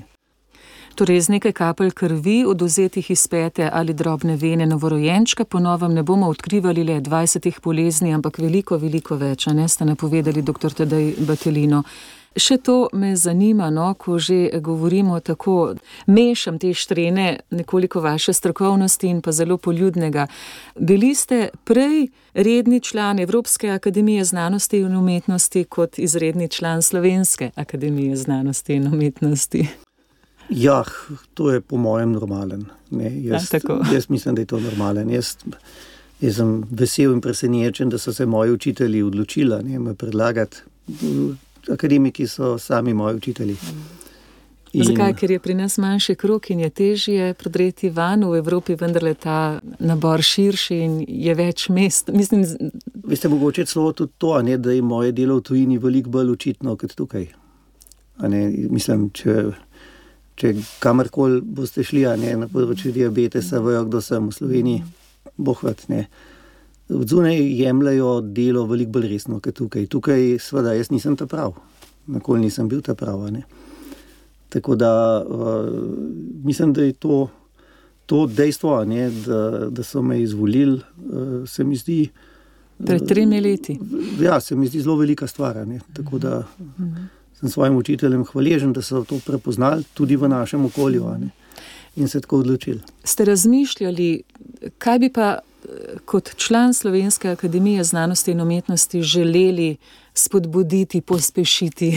Speaker 3: Torej, z nekaj kapelj krvi, oduzetih iz pete ali drobne vene novorojenčka, po novem ne bomo odkrivali le dvajsetih bolezni, ampak veliko, veliko več, a ne, ste napovedali doktor Tadej Battelino. Še to me zanima, no, ko že govorimo tako, mešam te štrene nekoliko vaše strokovnosti in pa zelo poljudnega. Bili ste prej redni član Evropske akademije znanosti in umetnosti kot izredni član Slovenske akademije znanosti in umetnosti.
Speaker 4: Ja, to je po mojem normalen. Ne, jaz,
Speaker 3: ja,
Speaker 4: jaz mislim, da je to normalen. Jaz, jaz sem vesel in presenečen, da so se moji učitelji odločila, ne, me predlagati. Akademiki so sami moji učitelji. In...
Speaker 3: Zakaj? Ker je pri nas manjši krog in je težje prodreti van, v Evropi vendarle ta nabor širši in je več mest. Mislim...
Speaker 4: Veste, mogoče celo tudi to, ne, da je moje delo v tujini veliko bolj očitno kot tukaj. A ne, mislim, če, če kamorkoli boste šli, a ne, na področju diabetesa, vejo, kdo sem v Sloveniji, bohvat, ne. Odzunaj jemljajo delo veliko bolj resno kot tukaj. Tukaj, seveda, jaz nisem ta prav. Nikoli nisem bil ta prav, ne. Tako da, uh, mislim, da je to, to dejstvo, ne, da, da so me izvolili, uh, se mi zdi...
Speaker 3: Pred tremi leti.
Speaker 4: Uh, ja, se mi zdi zelo velika stvar, ne. Tako da uh-huh. sem svojim učiteljem hvaležen, da so to prepoznali tudi v našem okolju, ne. In se tako odločili.
Speaker 3: Ste razmišljali, kaj bi pa kot član Slovenske akademije znanosti in umetnosti želeli spodbuditi, pospešiti?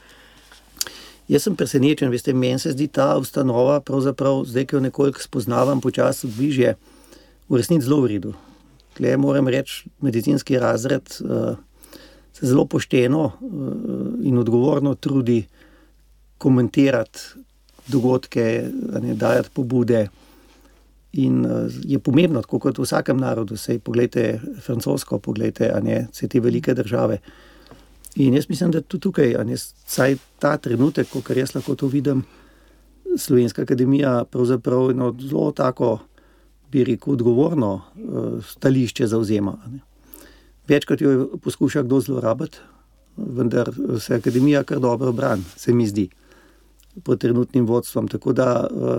Speaker 4: Jaz sem presenečen, veste, meni se zdi ta ustanova, pravzaprav zdaj, ki jo nekoliko spoznavam počasi bližje, v resnici zelo v redu. Tukaj moram reči, medicinski razred uh, se zelo pošteno uh, in odgovorno trudi komentirati dogodke, ne, dajati pobude. In je pomembno, tako kot v vsakem narodu, sej pogledajte francosko, pogledajte, a ne, vse te velike države. In jaz mislim, da tudi tukaj, a ne, saj ta trenutek, ko jaz lahko to vidim, Slovenska akademija pravzaprav eno zelo tako, bi rekel, odgovorno stališče zavzema. A ne. Večkrat jo poskuša kdo zlorabiti, vendar se akademija kar dobro brani, se mi zdi, pod trenutnim vodstvom. Tako da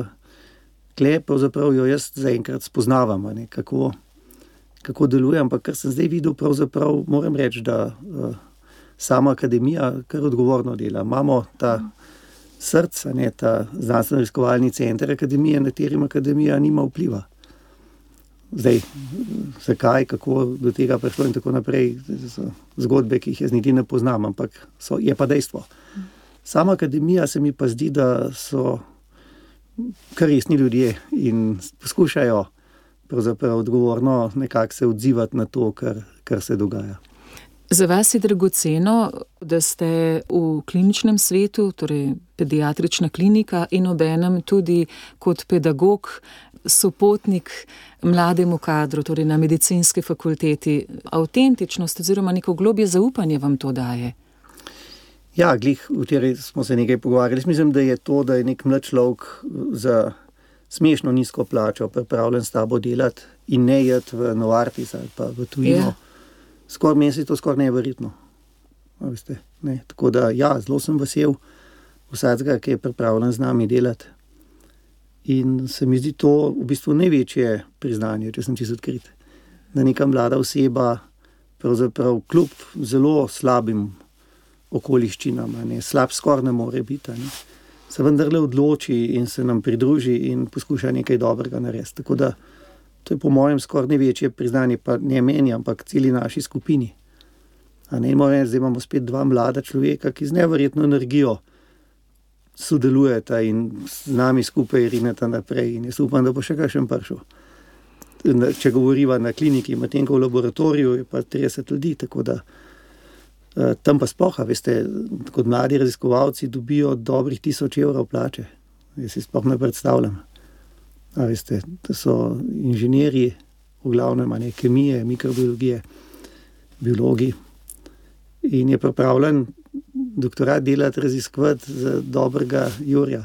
Speaker 4: Tle, pravzaprav jo jaz zaenkrat spoznavam, ne, kako, kako deluje, ampak kar sem zdaj videl, pravzaprav moram reči, da uh, sama akademija kar odgovorno dela. Imamo ta srce, ne, ta znanstveno-raziskovalni center akademije, na katerim akademija nima vpliva. Zdaj, zakaj, kako do tega prišlo in tako naprej, so zgodbe, ki jih jaz niti ne poznam, ampak so, je pa dejstvo. Sama akademija se mi pa zdi, da so kar resni ljudje in poskušajo pravzaprav odgovorno nekako se odzivati na to, kar, kar se dogaja.
Speaker 3: Za vas je dragoceno, da ste v kliničnem svetu, torej pediatrična klinika in obenem tudi kot pedagog, sopotnik mlademu kadru, torej na medicinski fakulteti. Avtentičnost oziroma neko globje zaupanje vam to daje?
Speaker 4: Ja, glih, včeraj smo se nekaj pogovarjali. Mislim, da je to, da je nek mlad človek za smešno nizko plačo pripravljen s tabo delati in ne jeti v Novartis ali pa v tujino. Yeah. Skoraj meni se to skoraj neverjetno. Veste, ne. Tako da, ja, zelo sem vesel vsakega, ki je pripravljen z nami delati. In se mi zdi to v bistvu največje priznanje, če sem čisto odkrit. Da neka mlada oseba pravzaprav kljub zelo slabim okoliščinam, ne, slab skoraj ne more biti, ne, se vendarle odloči in se nam pridruži in poskuša nekaj dobrega narediti. Tako da to je po mojem skoraj največje priznanje, pa ne meni, ampak celi naši skupini. A ne, zdaj imamo spet dva mlada človeka, ki z neverjetno energijo sodelujeta in z nami skupaj rineta naprej. In jaz upam, da bo še kakšen prišel. Če govoriva na kliniki, medtem ko v laboratoriju je pa trideset ljudi, tako da tam pa sploh, veste, kot mladi raziskovalci dobijo dobrih tisoč evrov plače. Jaz si sploh ne predstavljam. A veste, to so inženirji, v glavnem, ne, kemije, mikrobiologije, biologi. In je pripravljen doktorat delati, raziskovati za dobrega Jurja.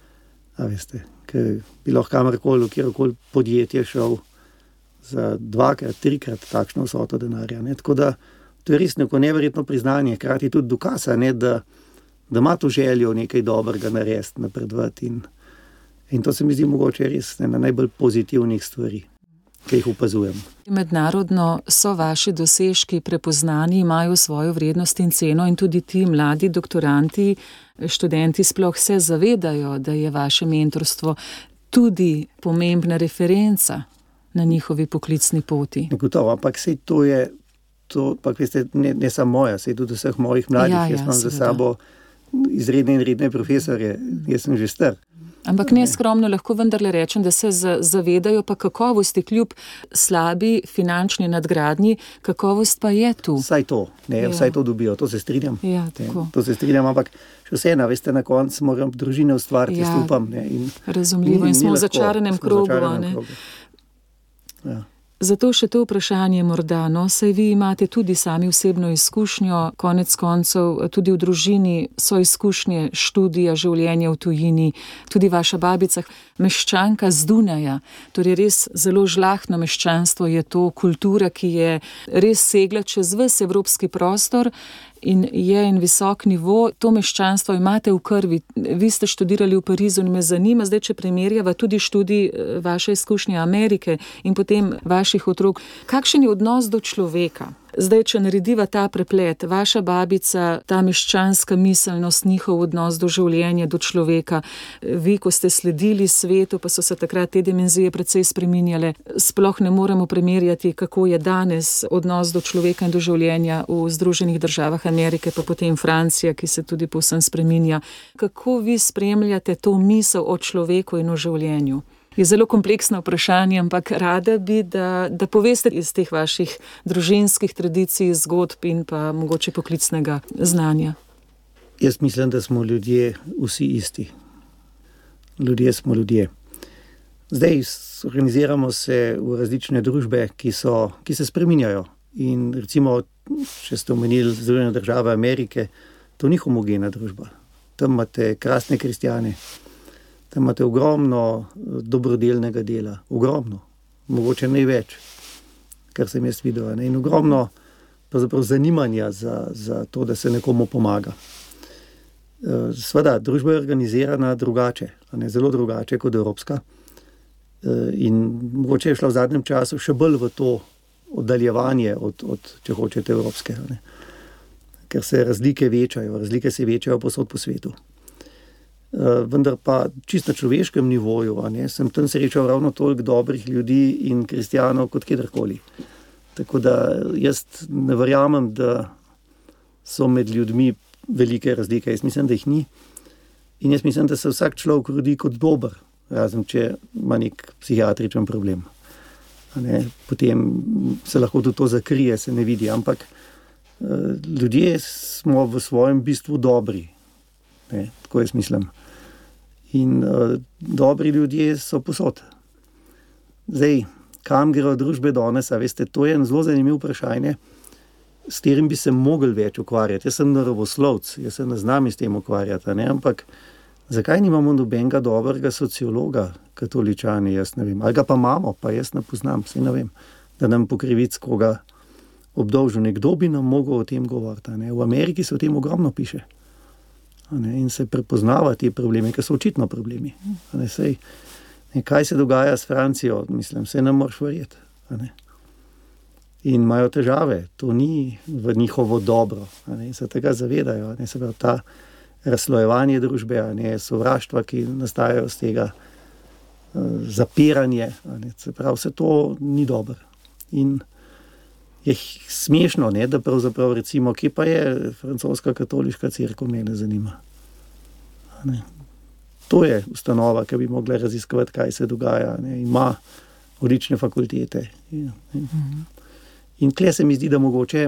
Speaker 4: A veste, ker bi lahko kamorkoli, kjerkoli podjetje šel za dvakrat, trikrat takšno vsoto denarja. Ne. Tako da to je res neko neverjetno priznanje, hkrati tudi dokaz, ne, da, da ima to željo nekaj dobrega narediti, napredovati. In, in to se mi zdi mogoče res ena najbolj pozitivnih stvari, ki jih opazujem.
Speaker 3: Mednarodno so vaši dosežki prepoznani, imajo svojo vrednost in ceno in tudi ti mladi doktoranti, študenti sploh se zavedajo, da je vaše mentorstvo tudi pomembna referenca na njihovi poklicni poti.
Speaker 4: Gotovo, ampak sej to je, to, pa veste, ne, ne samo moja, sej tudi vseh mojih mladih, ja, ja, jaz imam za sabo izredne in redne profesorje, jaz sem že star.
Speaker 3: Ampak neskromno lahko vendarle rečem, da se zavedajo pa kakovosti kljub slabi finančni nadgradnji, kakovost pa je tu.
Speaker 4: Vsaj to, ne, ja. Vsaj to dobijo, to se strinjam.
Speaker 3: Ja, tako.
Speaker 4: To se strinjam, ampak še vseeno, veste, na koncu moram družine ustvariti, ja, stupam. Ne, in,
Speaker 3: razumljivo, in, in smo v začaranem krogu.
Speaker 4: Začaranem krogu. Ja.
Speaker 3: Zato še to vprašanje morda, no, saj vi imate tudi sami osebno izkušnjo, konec koncev tudi v družini so izkušnje študija življenja v tujini, tudi vaša babica, meščanka z Dunaja, torej res zelo žlahtno meščanstvo je to, kultura, ki je res segla čez ves evropski prostor in je en visok nivo, to meščanstvo imate v krvi. Vi ste študirali v Parizu in me zanima, zdaj, če primerjava tudi študij vaše izkušnje Amerike in potem vaših otrok. Kakšen je odnos do človeka? Zdaj, če narediva ta preplet, vaša babica, ta meščanska miselnost, njihov odnos do življenja, do človeka, vi, ko ste sledili svetu, pa so se takrat te dimenzije precej spreminjale, sploh ne moremo primerjati, kako je danes odnos do človeka in do življenja v Združenih državah Amerike, pa potem Francija, ki se tudi povsem spreminja. Kako vi spremljate to misel o človeku in o življenju? Je zelo kompleksno vprašanje, ampak rada bi, da, da poveste iz teh vaših družinskih tradicij, zgodb in pa mogoče poklicnega znanja.
Speaker 4: Jaz mislim, da smo ljudje vsi isti. Ljudje smo ljudje. Zdaj organiziramo se v različne družbe, ki, so, ki se spreminjajo. In recimo, če ste omenili Združene države Amerike, to ni homogena družba. Tam imate krasne kristjane. Tam imate ogromno dobrodelnega dela, ogromno, mogoče največ, kar sem jaz videl, ne? In ogromno zanimanja za, za to, da se nekomu pomaga. Sveda, družba je organizirana drugače, ne? Zelo drugače kot evropska, in mogoče je šla v zadnjem času še bolj v to oddaljevanje od, od če hočete, evropske, ne? Ker se razlike večajo, razlike se večajo posod po svetu. Uh, vendar pa čisto na človeškem nivoju, ne, sem tam srečal ravno toliko dobrih ljudi in kristjanov kot kjerkoli. Tako da jaz ne verjamem, da so med ljudmi velike razlike. Jaz mislim, da jih ni. In jaz mislim, da se vsak človek rodi kot dober, razen če ima nek psihiatričen problem. Ne, potem se lahko tudi to zakrije, se ne vidi, ampak uh, ljudje smo v svojem bistvu dobri. Ne, tako jaz mislim. In uh, dobri ljudje so posod. Zdaj, kam grejo družbe danes, a veste, to je en zelo zanimiv vprašanje, s katerim bi se mogli več ukvarjati. Jaz sem naravoslovec, jaz se ne znam s tem ukvarjati, ne? Ampak zakaj nimamo nobenega dobrega sociologa, katoličani, jaz ne vem. Ali ga pa imamo, pa jaz ne poznam, se ne vem, da nam pokrivic koga obdolžil. Nekdo bi nam mogel o tem govoriti. Ne? V Ameriki se o tem ogromno piše. Ne, in se prepoznava te probleme, ki so očitno problemi. Ne, sej, ne, kaj se dogaja s Francijo, mislim, se ne moreš verjeti. Ne. in imajo težave. To ni v njihovo dobro. A ne, se tega zavedajo. Ne, se pravi, ta razslojevanje družbe, a ne, sovraštva, ki nastajajo z tega, zapiranje. A ne, se pravi, vse to ni dobro. In je smešno, ne, da pravzaprav recimo, kje pa je francoska katoliška cerkev, mene zanima. A ne. To je ustanova, ki bi mogla raziskovati, kaj se dogaja. Ne. Ima odlične fakultete. In, in, in tle se mi zdi, da mogoče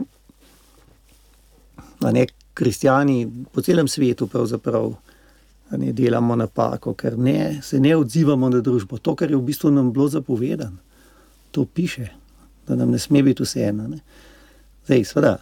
Speaker 4: a ne, kristjani po celem svetu pravzaprav a ne, delamo napako, ker ne, se ne odzivamo na družbo. To, kar je v bistvu nam bilo zapovedano, to piše, da nam ne sme biti vseeno. Zdaj, seveda,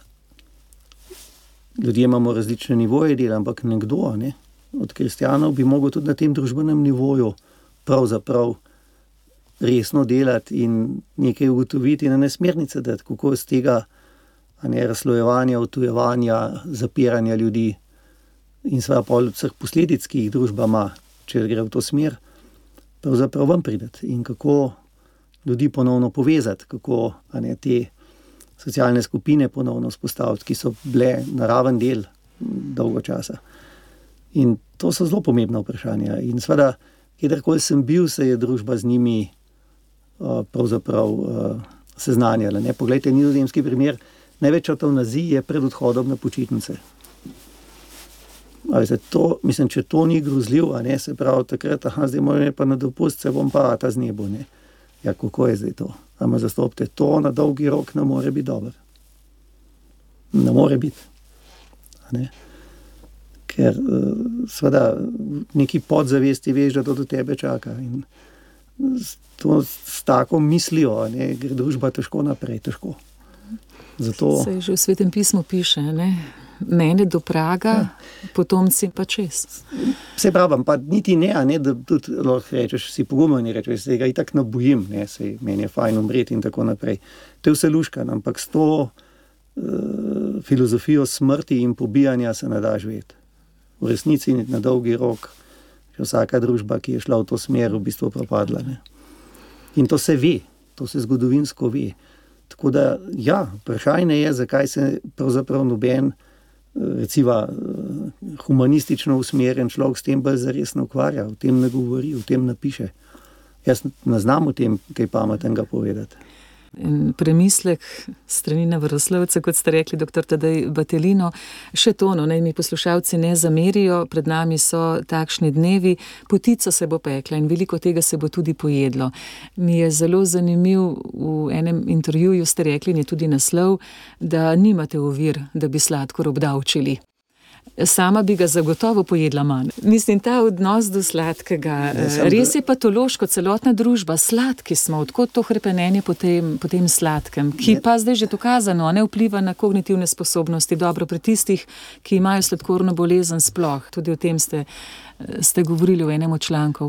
Speaker 4: ljudje imamo različne nivoje dela, ampak nekdo, ne, od kristjanov bi mogel tudi na tem družbenem nivoju pravzaprav resno delati in nekaj ugotoviti in na smernice dati, kako z tega a ne, razslojevanja, odtujevanja, zapiranja ljudi in seveda pol vseh posledic, ki jih družba ima, če gre v to smer, pravzaprav ven prideti in kako ljudi ponovno povezati, kako a ne, te socialne skupine ponovno vzpostaviti, ki so bile naraven del dolgo časa. In to so zelo pomembna vprašanja. In seveda, kjerkoli sem bil, se je družba z njimi uh, pravzaprav uh, seznanjala. Ne? Poglejte, nizozemski primer, največ evtanazij je pred odhodom na počitnice. Ali se to, mislim, če to ni grozljiv, a ne, se pravi takrat, aha, zdaj moram pa na dopust, se bom pa ta z nebo, ne. Ja, kako je zdaj to? Ama zastopite, to na dolgi rok ne more biti dobro. Ne more biti. A ne. Ker seveda neki podzavesti veš, da to do tebe čaka in s, to, s tako mislijo, ne, gre družba težko naprej, težko. Zato...
Speaker 3: Se že v Svetem pismu piše, ne? Mene do praga, ja. Potomci pa čez.
Speaker 4: Se pravim, pa niti ne, a ne, da tudi lahko rečeš, si pogumen in rečeš, se ga itak nabojim, ne, se meni je fajn umreti in tako naprej. To je vse luškan, ampak s to uh, filozofijo smrti in pobijanja se ne da živeti. V resnici na dolgi rok je vsaka družba, ki je šla v to smer, v bistvu propadla. Ne. In to se ve, to se zgodovinsko ve. Tako da, ja, vprašanje je, zakaj se pravzaprav noben, recimo, humanistično usmerjen človek s tem bolj zaresno ukvarja, o tem ne govori, o tem ne piše. Jaz ne znam o tem kaj pametnega povedati.
Speaker 3: In premislek strani naravoslovca, kot ste rekli, doktor Tadej Battelino, še to, no, naj mi poslušalci ne zamerijo, pred nami so takšni dnevi, potica se bo pekla in veliko tega se bo tudi pojedlo. Mi je zelo zanimiv, v enem intervjuju ste rekli, in je tudi naslov, da nimate ovir, da bi sladkor obdavčili. Sama bi ga zagotovo pojedla manj. Mislim, ta odnos do sladkega, res je patološko, celotna družba, sladki smo, odkot to hrepenenje po tem, po tem sladkem, ki pa zdaj že dokazano ne vpliva na kognitivne sposobnosti, dobro pri tistih, ki imajo sladkorno bolezen sploh. Tudi o tem ste, ste govorili v enem od člankov.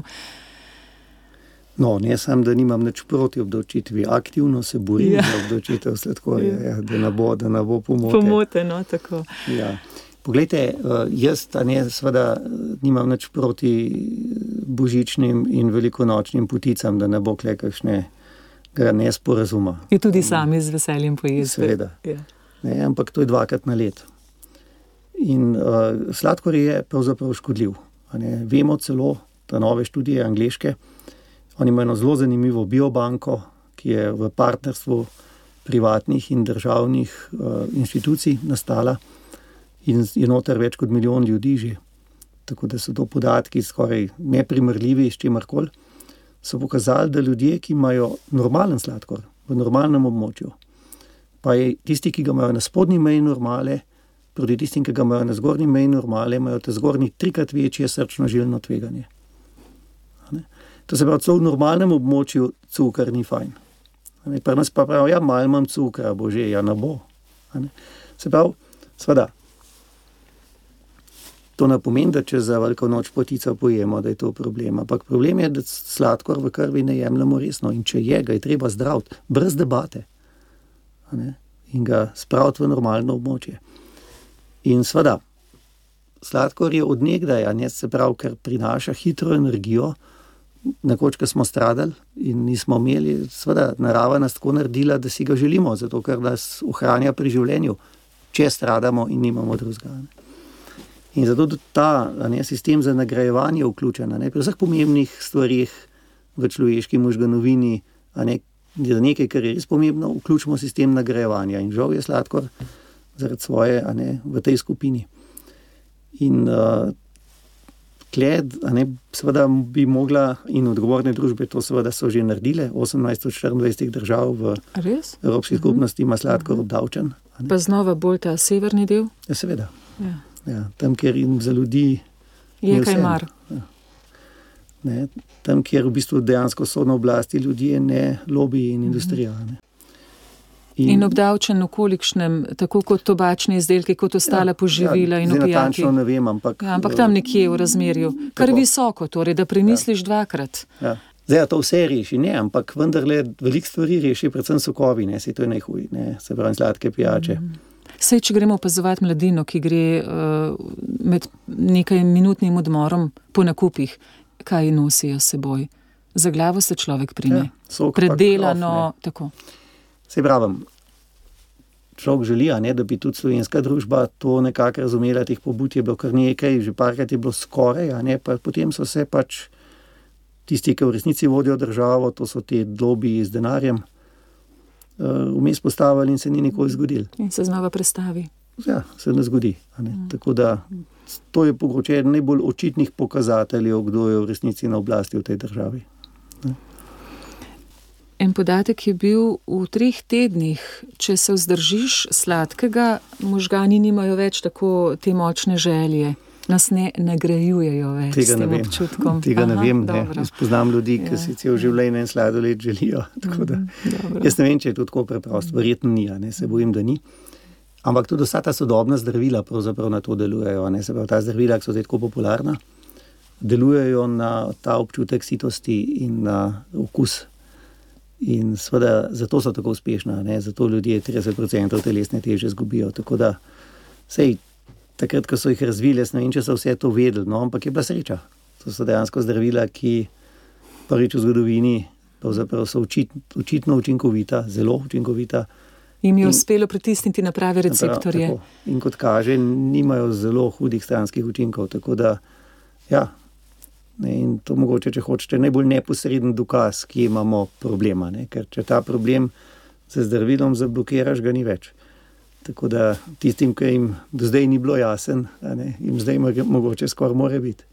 Speaker 4: No, ne sam, da nimam nič proti obdavčitvi, aktivno se borim, ja, za obdavčitev sladkorja, ja, da ne bo, da ne bo pomote.
Speaker 3: Pomote, no, tako.
Speaker 4: Ja. Poglejte, jaz a ne, seveda nimam nič proti božičnim in velikonočnim poticam, da ne bo kle kakšnega nesporazuma.
Speaker 3: In tudi sami z veseljem pojeste.
Speaker 4: Seveda.
Speaker 3: Ja.
Speaker 4: Ne, ampak to je dvakrat na let. In uh, sladkor je pravzaprav škodljiv. A ne. Vemo celo, ta nove študije angleške, oni imajo eno zelo zanimivo biobanko, ki je v partnerstvu privatnih in državnih uh, inštitucij nastala. In je noter več kot milijon ljudi že. Tako da so to podatki skoraj neprimerljivi s čimerkoli. So pokazali, da ljudje, ki imajo normalen sladkor v normalnem območju, pa je tisti, ki ga imajo na spodnji meji normale, proti tistim, ki ga imajo na zgornji meji normale, imajo te zgornji trikrat večje srčno-žilno tveganje. To se pravi, celo v normalnem območju cukor ni fajn. Pri nas pa pravijo, ja, malo imam cukra, bože, ja, ne bo. Se pravi, seveda, to ne pomeni, da če za veliko noč potico pojemo, da je to problem. Ampak problem je, da sladkor v krvi ne jemljemo resno. In če je, ga je treba zdraviti, brez debate. In ga spraviti v normalno območje. In seveda, sladkor je od nekdaj, a ne, se pravi, ker prinaša hitro energijo, nekoč, ko smo stradali in nismo imeli, seveda narava nas tako naredila, da si ga želimo, zato ker nas ohranja pri življenju, če stradamo in nimamo drugega. In zato tudi ta ne, sistem za nagrajevanje vključen, ne, pri vseh pomembnih stvarih v človeški možganovini, a ne, za nekaj, kar je res pomembno, vključimo sistem nagrajevanja. In žal je sladkor zaradi svoje, a ne, v tej skupini. In uh, tle, a ne, seveda bi mogla in odgovorne družbe to seveda so že naredile, osemnajst od štiriindvajsetih držav v
Speaker 3: Res?
Speaker 4: Evropski skupnosti ima sladkor obdavčen.
Speaker 3: Pa znova bolj ta severni del?
Speaker 4: Ja, seveda.
Speaker 3: Ja.
Speaker 4: Ja, tam, kjer jim za ljudi
Speaker 3: je kaj mar.
Speaker 4: Ja. Ne, tam, kjer v bistvu dejansko so na oblasti ljudje, ne lobiji in industrija. Ne.
Speaker 3: In, in obdavčen v kolikšnem, tako kot tobačni izdelki, kot ostala ja, poživila ja, in opijaki?
Speaker 4: Natančno ne vem, ampak...
Speaker 3: Ja, ampak tam nekje v razmerju. Kar tako. Visoko, torej, da premisliš ja. dvakrat.
Speaker 4: Ja. Zdaj, ja, to vse reši, ne, ampak vendarle veliko stvari reši, predvsem sokovi, ne, se to je najhuj, ne, se pravi sladke pijače. Mm.
Speaker 3: Sej, če gremo opazovati mladino, ki gre uh, med nekaj minutnim odmorom po nakupih, kaj nosijo s seboj? Za glavo se človek prime. Ja, predelano, krof, tako.
Speaker 4: Sej pravim, človek želi, ne, da bi tudi slovenska družba to nekako razumela, teh pobud je bilo kar nekaj, že parkrat je bilo skoraj, ne, pa potem so se pač tisti, ki v resnici vodijo državo, to so te lobiji z denarjem, vmes postavili in se ni nikoli zgodil.
Speaker 3: In se znova prestavi.
Speaker 4: Ja, se ne zgodi. Ne. Mm. Tako da to je pogoče eden najbolj očitnih pokazateljev, kdo je v resnici na oblasti v tej državi. Ne.
Speaker 3: En podatek je bil v treh tednih, če se vzdržiš sladkega, možgani nimajo več tako te močne želje. Nas ne nagrajujejo več
Speaker 4: tega
Speaker 3: s tem občutkom.
Speaker 4: Tega ne vem. Ne. Poznam ljudi, ki ja, si cel življenje en sladoled želijo. Tako da, jaz ne vem, če je to tako preprosto. Verjetno ni, ne, se bojim, da ni. Ampak tudi vsa ta sodobna zdravila pravzaprav na to delujejo. Ne. Se pravi, ta zdravila, ki so zdaj tako popularna, delujejo na ta občutek sitosti in na okus. In seveda zato so tako uspešna. Ne. Zato ljudje trideset procentov telesne teže zgubijo. Tako da, sej, takrat, ko so jih razvili, jaz ne vem, če so vse to vedeli, no, ampak je bila sreča. To so dejansko zdravila, ki prvič v zgodovini so učit, očitno učinkovita, zelo učinkovita.
Speaker 3: Jim je in, uspelo pritisniti na prave receptorje.
Speaker 4: Prav, in kot kaže, nimajo zelo hudih stranskih učinkov, tako da, ja, ne, in to mogoče, če hočete, najbolj neposreden dokaz, ki imamo problema, ne, ker če ta problem z zdravilom zablokiraš, ga ni več. Tako da tistim, ki jim do zdaj ni bilo jasen, ne, jim zdaj mogoče skoraj more biti.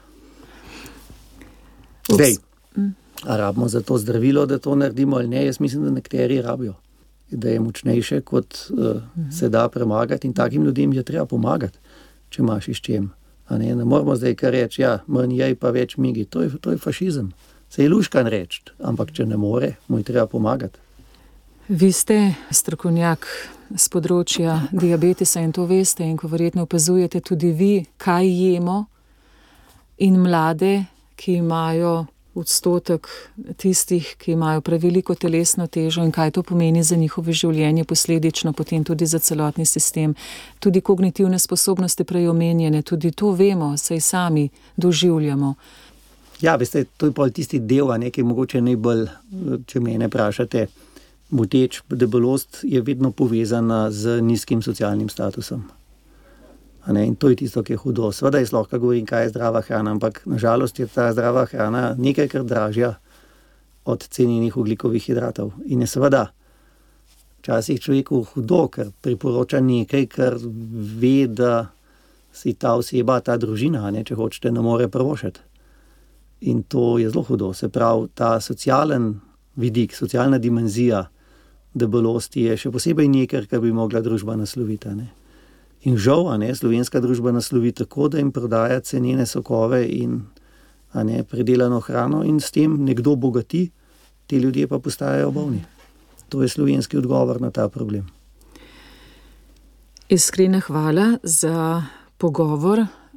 Speaker 4: Zdaj, a rabimo za to zdravilo, da to naredimo ali ne, jaz mislim, da nekateri rabijo, da je močnejše, kot uh, se da premagati in takim ljudem je treba pomagati, če imaš iz čem. A ne, ne moramo zdaj kar reči, ja, manj jej pa več migi, to je, to je fašizem. Se je luškan reči, ampak če ne more, mu je treba pomagati.
Speaker 3: Vi ste strokovnjak z področja diabetesa in to veste in ko verjetno opazujete tudi vi, kaj jemo in mlade, ki imajo odstotek tistih, ki imajo preveliko telesno težo in kaj to pomeni za njihovo življenje, posledično potem tudi za celotni sistem. Tudi kognitivne sposobnosti prej omenjene, tudi to vemo, saj sami doživljamo.
Speaker 4: Ja, veste, to je pa tisti del, nekaj mogoče najbolj, če mene vprašate, moteč, debelost je vedno povezana z nizkim socialnim statusom. A ne, in to je tisto, ki je hudo. Seveda jaz lahko govorim, kaj je zdrava hrana, ampak nažalost je ta zdrava hrana nekajkrat dražja od cenjenih ogljikovih hidratov. In je seveda včasih človeku hudo, ker priporoča nekaj, ker ve, da si ta oseba, ta družina, ne, če hočete, ne more prvošiti. In to je zelo hudo. Se pravi, ta socialen vidik, socialna dimenzija debelosti je še posebej nekaj, kar bi mogla družba nasloviti. Ne. In žal, a ne, slovenska družba naslovi tako, da jim prodaja cenene sokove in a ne, predelano hrano in s tem nekdo bogati, ti ljudje pa postajajo bolni. To je slovenski odgovor na ta problem.
Speaker 3: Iskrena hvala za pogovor.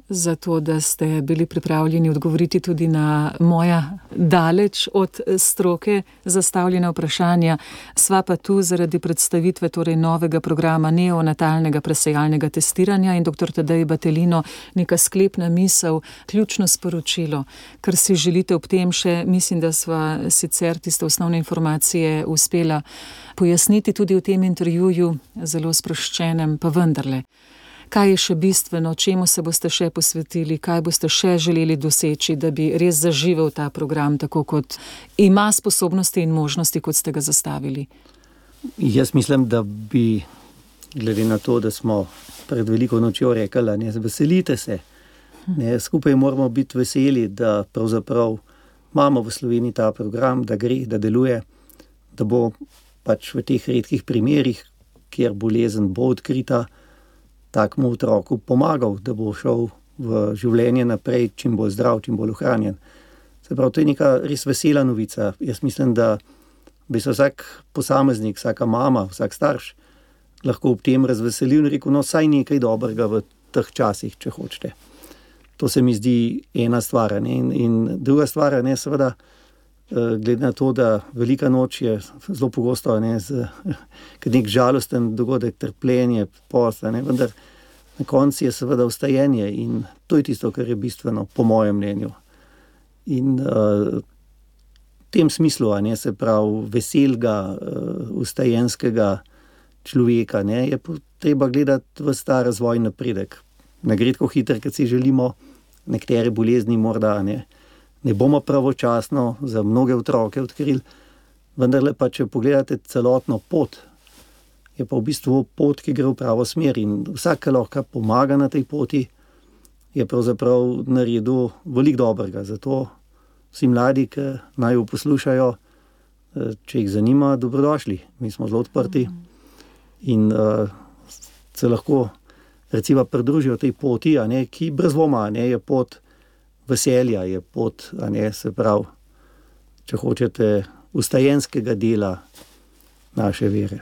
Speaker 3: za to, da ste bili pripravljeni odgovoriti tudi na moja daleč od stroke zastavljena vprašanja. Sva pa tu zaradi predstavitve torej novega programa neonatalnega presejalnega testiranja in doktor Tadej Battelino neka sklepna misel, ključno sporočilo, kar si želite ob tem še, mislim, da sva sicer tiste osnovne informacije uspela pojasniti tudi v tem intervjuju, zelo sproščenem, pa vendarle. Kaj je še bistveno, čemu se boste še posvetili, kaj boste še želeli doseči, da bi res zaživel ta program, tako kot ima sposobnosti in možnosti, kot ste ga zastavili?
Speaker 4: Jaz mislim, da bi, glede na to, da smo pred veliko nočjo rekli, ne, veselite se. Ne, skupaj moramo biti veseli, da pravzaprav imamo v Sloveniji ta program, da gre, da deluje, da bo pač v teh redkih primerih, kjer bolezen bo odkrita, takmu otroku pomagal, da bo šel v življenje naprej, čim bolj zdrav, čim bolj ohranjen. Se pravi, to je neka res vesela novica. Jaz mislim, da bi se vsak posameznik, vsaka mama, vsak starš lahko ob tem razveselil in rekel, no, saj nekaj dobrega v teh časih, če hočete. To se mi zdi ena stvar. Ne? In, in druga stvar, ne, seveda, glede na to, da velika noč je zelo pogosto ne, z, nek žalosten dogodek, trpljenje, posla, ne, vendar na koncu je seveda vstajenje in to je tisto, kar je bistveno, po mojem mnenju. In uh, v tem smislu, ne, se pravi, veselga, uh, vstajenskega človeka, ne, je treba gledati v ta razvoj napredek. Ne gre tako hiter, kot si želimo, nekatere bolezni morda, ne, ne bomo pravočasno za mnoge otroke odkrili, vendarle pa, če pogledate celotno pot, je pa v bistvu pot, ki gre v pravo smer in vsak, ki lahko pomaga na tej poti, je pravzaprav naredil veliko dobrega. Zato vsi mladi, ki naj jo poslušajo, če jih zanima, dobrodošli. Mi smo zelo odprti in uh, se lahko recimo pridružijo tej poti, a ne, ki brez dvoma ne, je pot veselja, je pot, a ne, se pravi, če hočete, vstajenskega dela naše vere.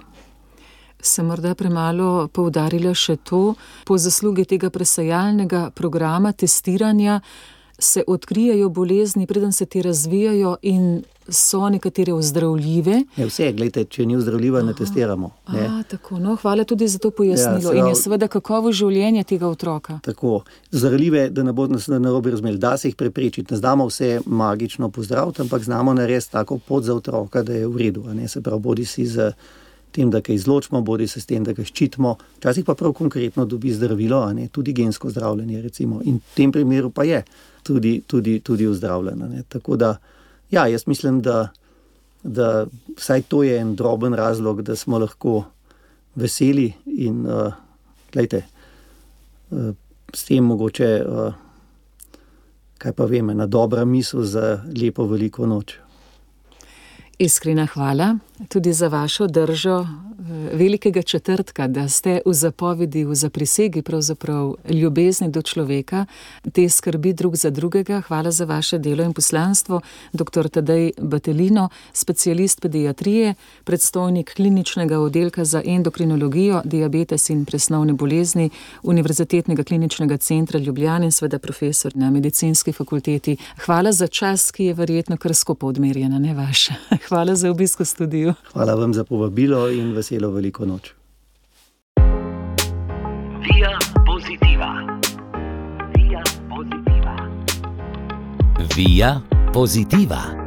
Speaker 3: Sem morda premalo poudarila še to, po zaslugi tega presejalnega programa testiranja se odkrijejo bolezni, preden se te razvijajo in so nekatere ozdravljive.
Speaker 4: Ne, vse, gledajte, če ni ozdravljiva, ne testiramo. Ne.
Speaker 3: A, tako, no, hvala tudi za to pojasnilo. Ja, in je seveda kakovo življenje tega otroka.
Speaker 4: Tako, ozdravljive, da ne bodo nas narobe razumeli, da se jih preprečiti. Ne znamo vse magično pozdraviti, ampak znamo narediti tako pot za otroka, da je v redu. A ne, se pravi, bodi si z tem, da ga izločimo, bodi se s tem, da ga ščitimo. Včasih pa prav konkretno dobi zdravilo, a ne, tudi gensko zdravljenje, recimo. In v tem primeru pa je tudi, tudi, tudi ozdravljena. Ne. Tako da, ja, jaz mislim, da, da vsaj to je en droben razlog, da smo lahko veseli in, uh, glejte, uh, s tem mogoče, uh, kaj pa vem, ena dobra misel za lepo veliko noč.
Speaker 3: Iskrena hvala tudi za vašo držo velikega četrtka, da ste v zapovedi, v zaprisegi pravzaprav ljubezni do človeka, te skrbi drug za drugega. Hvala za vaše delo in poslanstvo. doktor Tadej Battelino, specialist pediatrije, predstojnik kliničnega oddelka za endokrinologijo, diabetes in presnovne bolezni Univerzitetnega kliničnega centra Ljubljana in seveda profesor na medicinski fakulteti. Hvala za čas, ki je verjetno kar skopo odmerjena, ne vaša. Hvala za obisk v studiu.
Speaker 4: Hvala vam za povabilo in veselo veliko noč.
Speaker 1: Via Positiva. Via Positiva.
Speaker 2: Via Positiva.